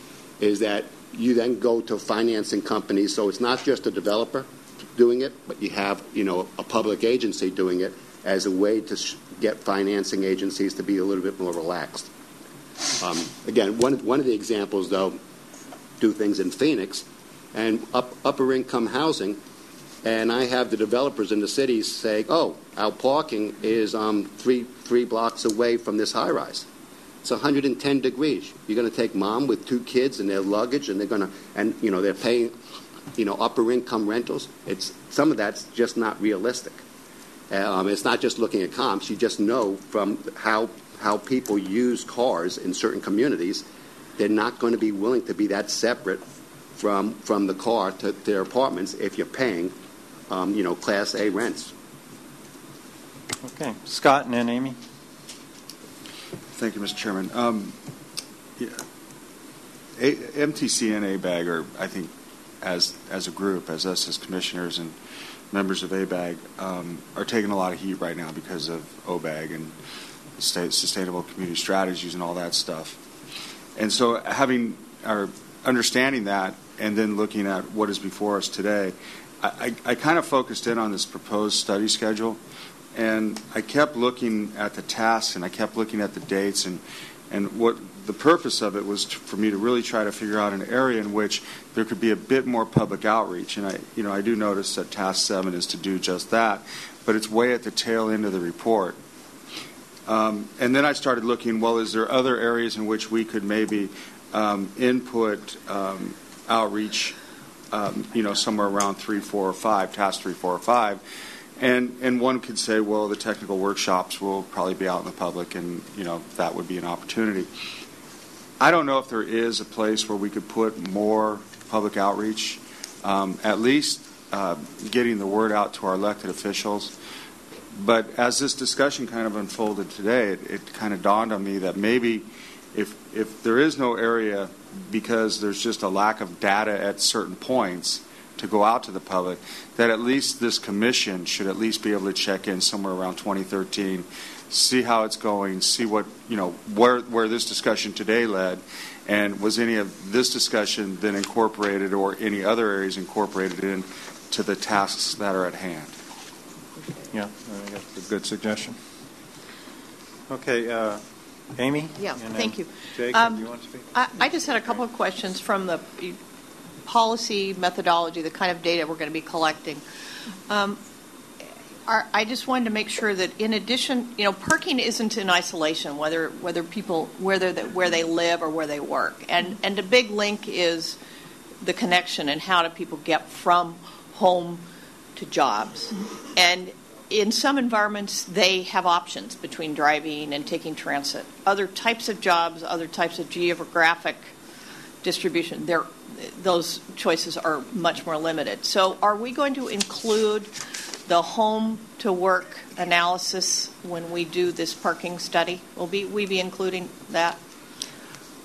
is that you then go to financing companies. So it's not just a developer doing it, but you have, you know, a public agency doing it as a way to sh- get financing agencies to be a little bit more relaxed. Um, again, one, one of the examples, though, do things in Phoenix and up, upper income housing, and I have the developers in the cities say, oh, our parking is um, three three blocks away from this high rise. It's one hundred ten degrees. You're going to take mom with two kids and their luggage, and they're going to, and you know, they're paying, you know, upper income rentals. It's some of that's just not realistic. Um, it's not just looking at comps. You just know from how how people use cars in certain communities, they're not going to be willing to be that separate from from the car to their apartments if you're paying, um, you know, Class A rents. Okay, Scott and then Amy. Thank you, Mister Chairman. Um, yeah, a- M T C and A B A G are, I think, as as a group, as us as commissioners and members of A B A G, um, are taking a lot of heat right now because of O B A G and the state sustainable community strategies and all that stuff. And so having our understanding that and then looking at what is before us today, I, I, I kind of focused in on this proposed study schedule, and I kept looking at the tasks and I kept looking at the dates, and, and what the purpose of it was to, for me to really try to figure out an area in which there could be a bit more public outreach. And I, you know, I do notice that task seven is to do just that, but it's way at the tail end of the report. Um, and then I started looking, well, is there other areas in which we could maybe um, input um, outreach, um, you know, somewhere around three, four, or five, task three, four, or five. And and one could say, well, the technical workshops will probably be out in the public, and, you know, that would be an opportunity. I don't know if there is a place where we could put more public outreach, um, at least uh, getting the word out to our elected officials. But as this discussion kind of unfolded today, it, it kind of dawned on me that maybe if if there is no area because there's just a lack of data at certain points to go out to the public, that at least this commission should at least be able to check in somewhere around twenty thirteen, see how it's going, see what, you know, where where this discussion today led, and was any of this discussion then incorporated or any other areas incorporated into the tasks that are at hand. Yeah, I think that's a good suggestion. Okay, uh, Amy? Yeah, and thank you. Jake, Um, do you want to speak? I, I just had a couple of questions from the policy methodology, the kind of data we're going to be collecting. Um, are, I just wanted to make sure that in addition, you know, parking isn't in isolation, whether whether people whether the, where they live or where they work, and and the big link is the connection and how do people get from home to jobs. Mm-hmm. And in some environments, they have options between driving and taking transit. Other types of jobs, other types of geographic distribution, they're those choices are much more limited. So are we going to include the home to work analysis when we do this parking study? Will be, we be including that?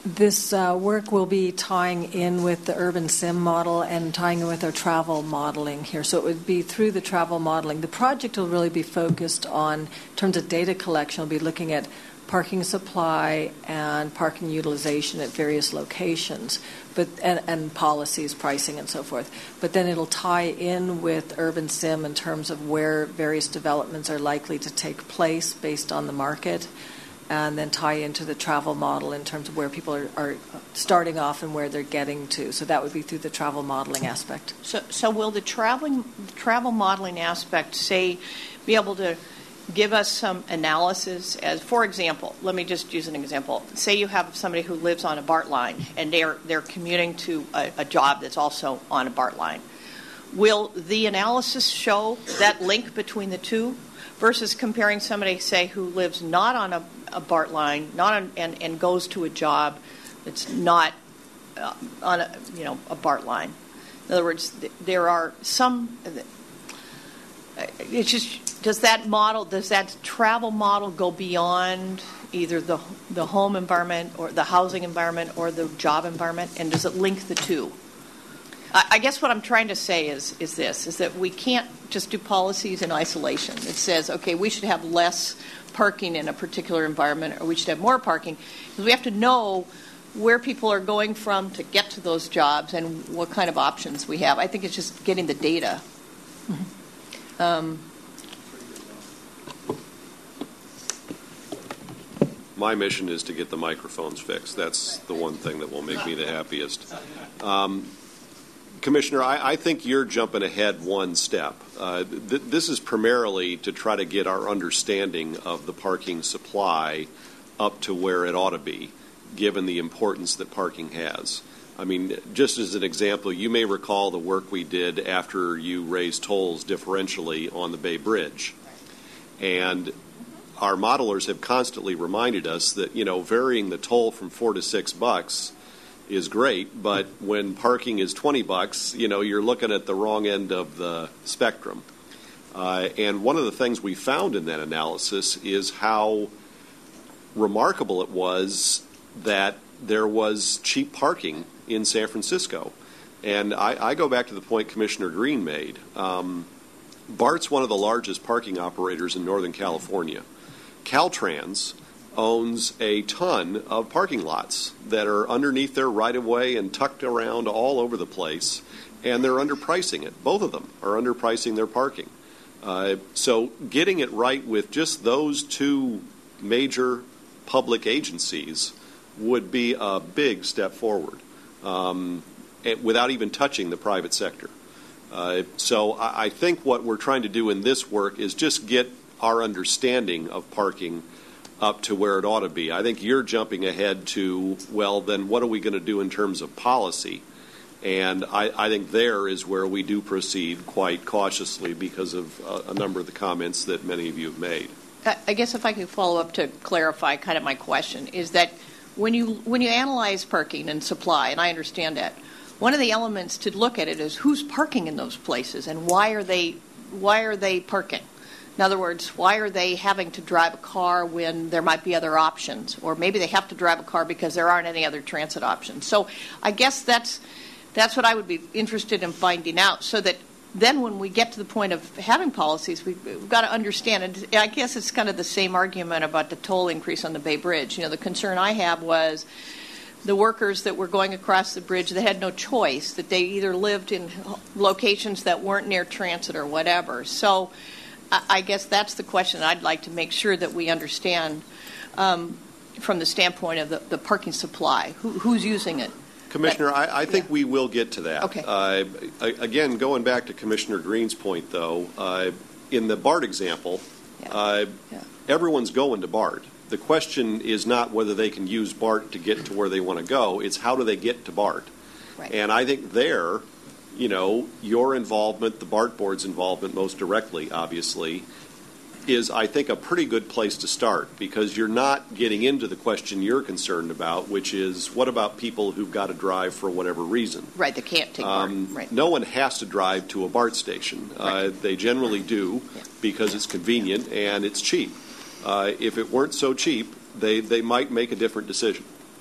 This uh, work will be tying in with the urban sim model and tying in with our travel modeling here. So it would be through the travel modeling. The project will really be focused on, in terms of data collection, we'll be looking at parking supply and parking utilization at various locations, but and, and policies, pricing, and so forth. But then it'll tie in with urban sim in terms of where various developments are likely to take place based on the market, and then tie into the travel model in terms of where people are, are starting off and where they're getting to. So that would be through the travel modeling aspect. So, so will the traveling travel modeling aspect, say, be able to give us some analysis? As, for example, let me just use an example. Say you have somebody who lives on a BART line and they're they're commuting to a, a job that's also on a BART line. Will the analysis show that link between the two, versus comparing somebody, say, who lives not on a, a BART line, not on, and, and goes to a job that's not uh, on a, you know, a BART line? In other words, th- there are some. Uh, it's just, does that model, does that travel model go beyond either the the home environment or the housing environment or the job environment, and does it link the two? I guess what I'm trying to say is is this, is that we can't just do policies in isolation. It says, okay, we should have less parking in a particular environment, or we should have more parking, because we have to know where people are going from to get to those jobs and what kind of options we have. I think it's just getting the data. Mm-hmm. Um, My mission is to get the microphones fixed. That's the one thing that will make me the happiest. Um, Commissioner, I, I think you're jumping ahead one step. Uh, th- this is primarily to try to get our understanding of the parking supply up to where it ought to be, given the importance that parking has. I mean, just as an example, you may recall the work we did after you raised tolls differentially on the Bay Bridge. And our modelers have constantly reminded us that, you know, varying the toll from four to six bucks is great, but when parking is twenty bucks, you know, you're looking at the wrong end of the spectrum. Uh, and one of the things we found in that analysis is how remarkable it was that there was cheap parking in San Francisco. And I, I go back to the point Commissioner Green made. Um, BART's one of the largest parking operators in Northern California. Caltrans owns a ton of parking lots that are underneath their right-of-way and tucked around all over the place, and they're underpricing it. Both of them are underpricing their parking. Uh, so getting it right with just those two major public agencies would be a big step forward, um, without even touching the private sector. Uh, so I, I think what we're trying to do in this work is just get our understanding of parking up to where it ought to be. I think you're jumping ahead to, well, then what are we going to do in terms of policy? And I, I think there is where we do proceed quite cautiously because of a, a number of the comments that many of you have made. I guess if I could follow up to clarify kind of my question, is that when you when you analyze parking and supply, and I understand that, one of the elements to look at it is who's parking in those places and why are they why are they parking? In other words, why are they having to drive a car when there might be other options? Or maybe they have to drive a car because there aren't any other transit options. So I guess that's that's what I would be interested in finding out, so that then when we get to the point of having policies, we've, we've got to understand. And I guess it's kind of the same argument about the toll increase on the Bay Bridge. You know, the concern I have was the workers that were going across the bridge, they had no choice, that they either lived in locations that weren't near transit or whatever. So I guess that's the question I'd like to make sure that we understand um, from the standpoint of the, the parking supply. Who, who's using it? Commissioner, I, I think yeah. we will get to that. Okay. Uh, again, going back to Commissioner Green's point, though, uh, in the BART example, yeah. Uh, yeah. everyone's going to BART. The question is not whether they can use BART to get to where they want to go. It's how do they get to BART. Right. And I think there, you know, your involvement, the BART board's involvement most directly, obviously, is, I think, a pretty good place to start, because you're not getting into the question you're concerned about, which is what about people who've got to drive for whatever reason? Right, they can't take um, BART. Right. No one has to drive to a BART station. Right. Uh, they generally do yeah. because it's convenient and it's cheap. Uh, if it weren't so cheap, they, they might make a different decision.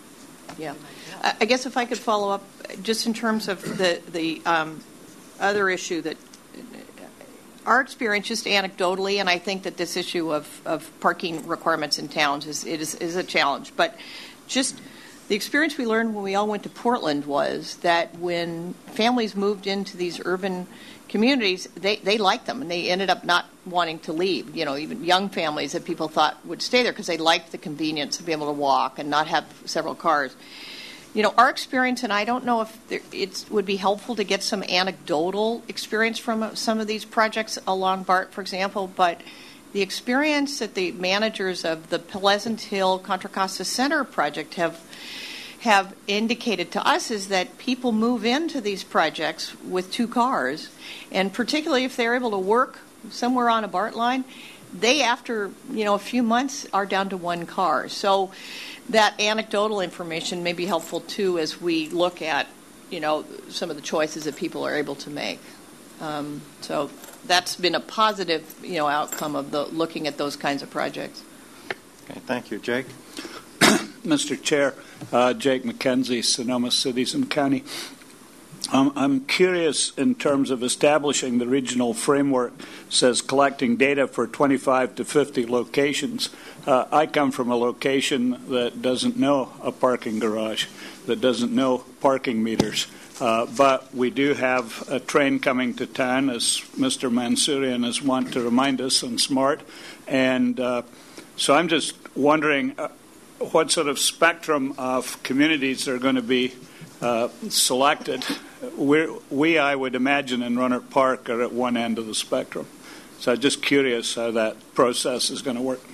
Yeah. I I guess if I could follow up, just in terms of the, the um, other issue that our experience, just anecdotally, and I think that this issue of, of parking requirements in towns is, it is, is a challenge, but just the experience we learned when we all went to Portland was that when families moved into these urban communities, they, they liked them, and they ended up not wanting to leave. You know, even young families that people thought would stay there because they liked the convenience of being able to walk and not have several cars. You know, our experience, and I don't know if there, it would be helpful to get some anecdotal experience from some of these projects along BART, for example, but the experience that the managers of the Pleasant Hill Contra Costa Center project have have indicated to us is that people move into these projects with two cars, and particularly if they're able to work somewhere on a BART line, they, after you know a few months, are down to one car. So that anecdotal information may be helpful too as we look at you know some of the choices that people are able to make. Um, so that's been a positive you know outcome of the looking at those kinds of projects. Okay, thank you, Jake. Mister Chair, uh, Jake McKenzie, Sonoma Cities and County. Um, I'm curious in terms of establishing the regional framework, says collecting data for twenty-five to fifty locations. Uh, I come from a location that doesn't know a parking garage, that doesn't know parking meters. Uh, but we do have a train coming to town, as Mister Mansourian is wont to remind us, and SMART. And uh, so I'm just wondering uh, what sort of spectrum of communities are going to be uh, selected. We're, we, I would imagine, in Rohnert Park are at one end of the spectrum. So I'm just curious how that process is going to work.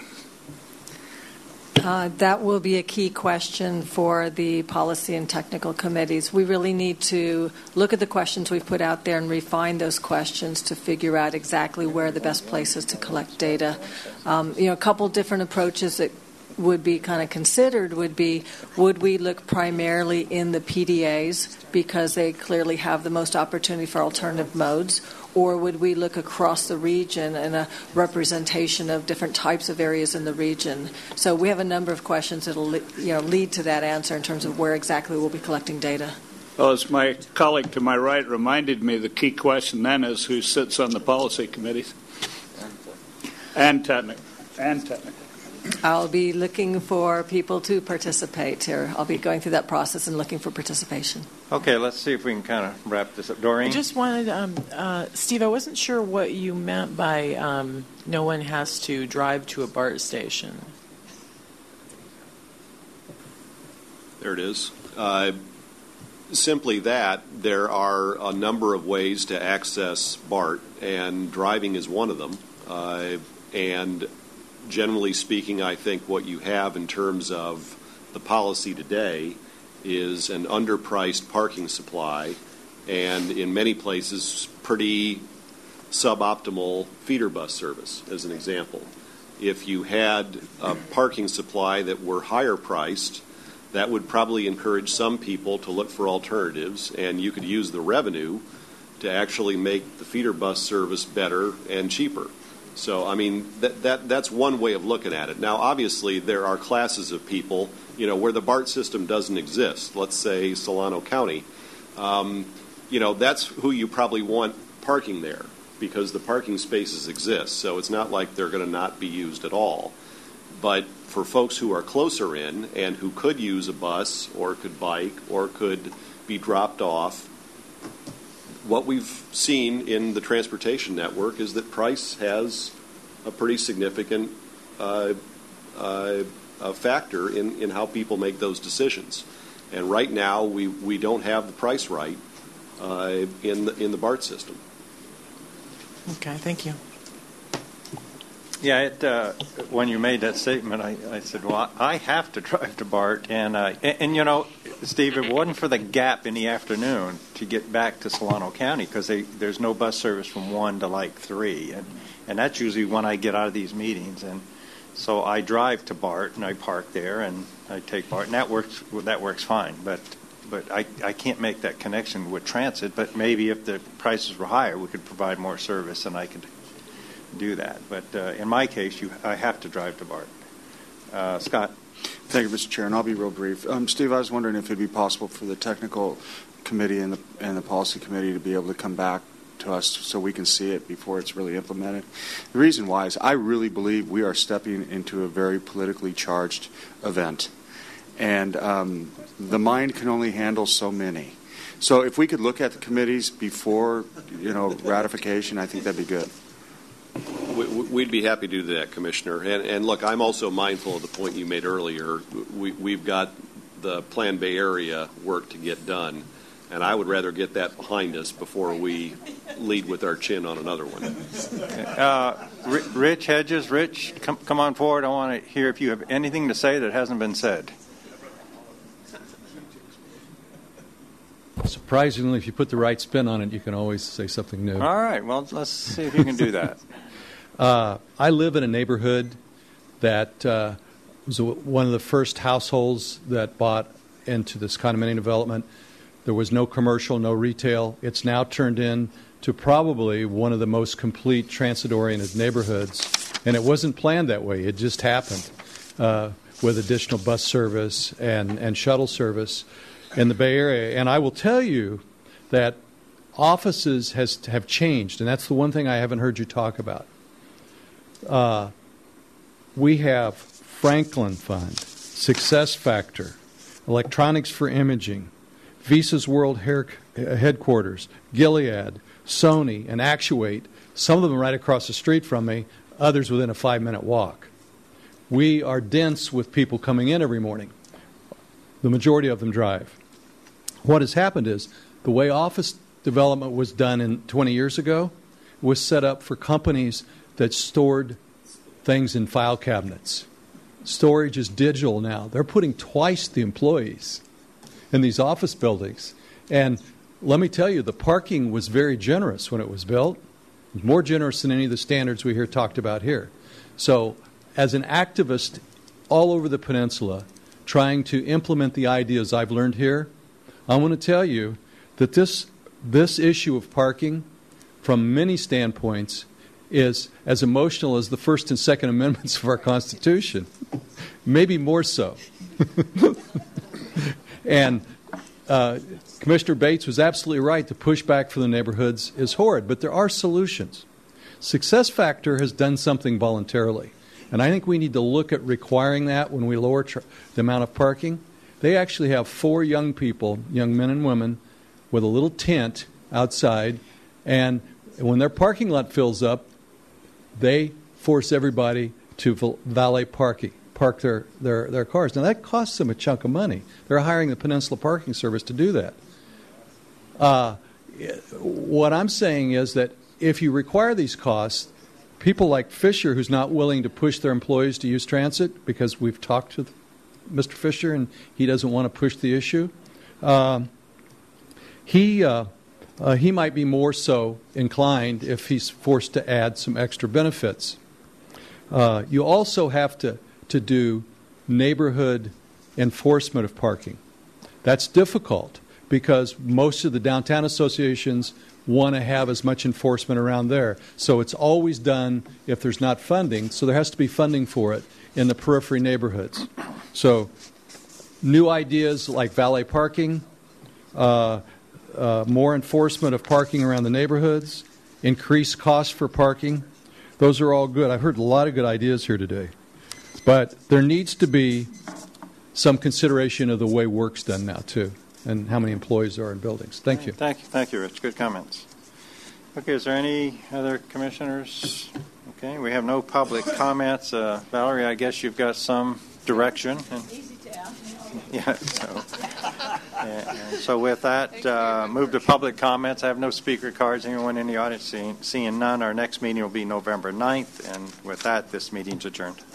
Uh, that will be a key question for the policy and technical committees. We really need to look at the questions we've put out there and refine those questions to figure out exactly where the best place is to collect data. Um, you know, a couple different approaches that would be kind of considered would be, would we look primarily in the P D As because they clearly have the most opportunity for alternative modes, or would we look across the region and a representation of different types of areas in the region? So we have a number of questions that will you know, lead to that answer in terms of where exactly we'll be collecting data. Well, as my colleague to my right reminded me, the key question then is who sits on the policy committees and technical. And technical. I'll be looking for people to participate here. I'll be going through that process and looking for participation. Okay, let's see if we can kind of wrap this up. Doreen? I just wanted, um, uh, Steve, I wasn't sure what you meant by um, no one has to drive to a BART station. There it is. Uh, simply that, there are a number of ways to access BART, and driving is one of them. Uh, and generally speaking, I think what you have in terms of the policy today is an underpriced parking supply and in many places pretty suboptimal feeder bus service, as an example. If you had a parking supply that were higher priced, that would probably encourage some people to look for alternatives, and you could use the revenue to actually make the feeder bus service better and cheaper. So, I mean, that, that that's one way of looking at it. Now, obviously, there are classes of people, you know, where the BART system doesn't exist. Let's say Solano County. Um, you know, that's who you probably want parking there because the parking spaces exist. So it's not like they're going to not be used at all. But for folks who are closer in and who could use a bus or could bike or could be dropped off, what we've seen in the transportation network is that price has a pretty significant uh, uh, a factor in, in how people make those decisions. And right now, we, we don't have the price right uh, in the, in the BART system. Okay, thank you. Yeah, it, uh, when you made that statement, I, I said, well, I have to drive to BART. And, uh, and, and, you know, Steve, if it wasn't for the gap in the afternoon to get back to Solano County, because there's no bus service from one to like three. And, and that's usually when I get out of these meetings. And so I drive to BART and I park there and I take BART. And that works, that works fine. But but I, I can't make that connection with transit. But maybe if the prices were higher, we could provide more service and I could do that. But uh, in my case, you, I have to drive to BART. Uh, Scott? Thank you, Mister Chair, and I'll be real brief. Um, Steve, I was wondering if it would be possible for the technical committee and the, and the policy committee to be able to come back to us so we can see it before it's really implemented. The reason why is I really believe we are stepping into a very politically charged event, and um, the mind can only handle so many. So if we could look at the committees before, you know, ratification, I think that'd be good. We'd be happy to do that, Commissioner. And, and look, I'm also mindful of the point you made earlier. We, we've got the Plan Bay Area work to get done, and I would rather get that behind us before we lead with our chin on another one. Uh, Rich Hedges, Rich, come, come on forward. I want to hear if you have anything to say that hasn't been said. Surprisingly, if you put the right spin on it, you can always say something new. All right. Well, let's see if you can do that. uh, I live in a neighborhood that uh, was one of the first households that bought into this condominium development. There was no commercial, no retail. It's now turned into probably one of the most complete transit-oriented neighborhoods. And it wasn't planned that way. It just happened uh, with additional bus service and, and shuttle service in the Bay Area. And I will tell you that offices has have changed, and that's the one thing I haven't heard you talk about. Uh, we have Franklin Fund, Success Factor, Electronics for Imaging, Visa's World Hair, uh, Headquarters, Gilead, Sony, and Actuate, some of them right across the street from me, others within a five-minute walk. We are dense with people coming in every morning. The majority of them drive. What has happened is the way office development was done in twenty years ago was set up for companies that stored things in file cabinets. Storage is digital now. They're putting twice the employees in these office buildings. And let me tell you, the parking was very generous when it was built, more generous than any of the standards we hear talked about here. So as an activist all over the peninsula trying to implement the ideas I've learned here, I want to tell you that this this issue of parking, from many standpoints, is as emotional as the First and Second Amendments of our Constitution, maybe more so. And uh, Commissioner Bates was absolutely right. The pushback for the neighborhoods is horrid, but there are solutions. Success Factor has done something voluntarily, and I think we need to look at requiring that when we lower tr- the amount of parking. They actually have four young people, young men and women, with a little tent outside, and when their parking lot fills up, they force everybody to valet parking, park their, their, their cars. Now, that costs them a chunk of money. They're hiring the Peninsula Parking Service to do that. Uh, what I'm saying is that if you require these costs, people like Fisher, who's not willing to push their employees to use transit, because we've talked to Mister Fisher and he doesn't want to push the issue, um, he uh, uh, he might be more so inclined if he's forced to add some extra benefits. Uh, you also have to, to do neighborhood enforcement of parking. That's difficult because most of the downtown associations want to have as much enforcement around there. So it's always done if there's not funding, so there has to be funding for it in the periphery neighborhoods. So new ideas like valet parking, uh, uh, more enforcement of parking around the neighborhoods, increased costs for parking, those are all good. I've heard a lot of good ideas here today. But there needs to be some consideration of the way work's done now, too, and how many employees there are in buildings. Thank you. Thank you, thank you, Rich. Good comments. Okay, is there any other commissioners? Okay, we have no public comments. Uh, Valerie, I guess you've got some direction. And, Easy to ask. yeah, so, and, and so with that, uh, move to public comments. I have no speaker cards. Anyone in the audience? Seeing, seeing none, our next meeting will be November ninth. And with that, this meeting's adjourned.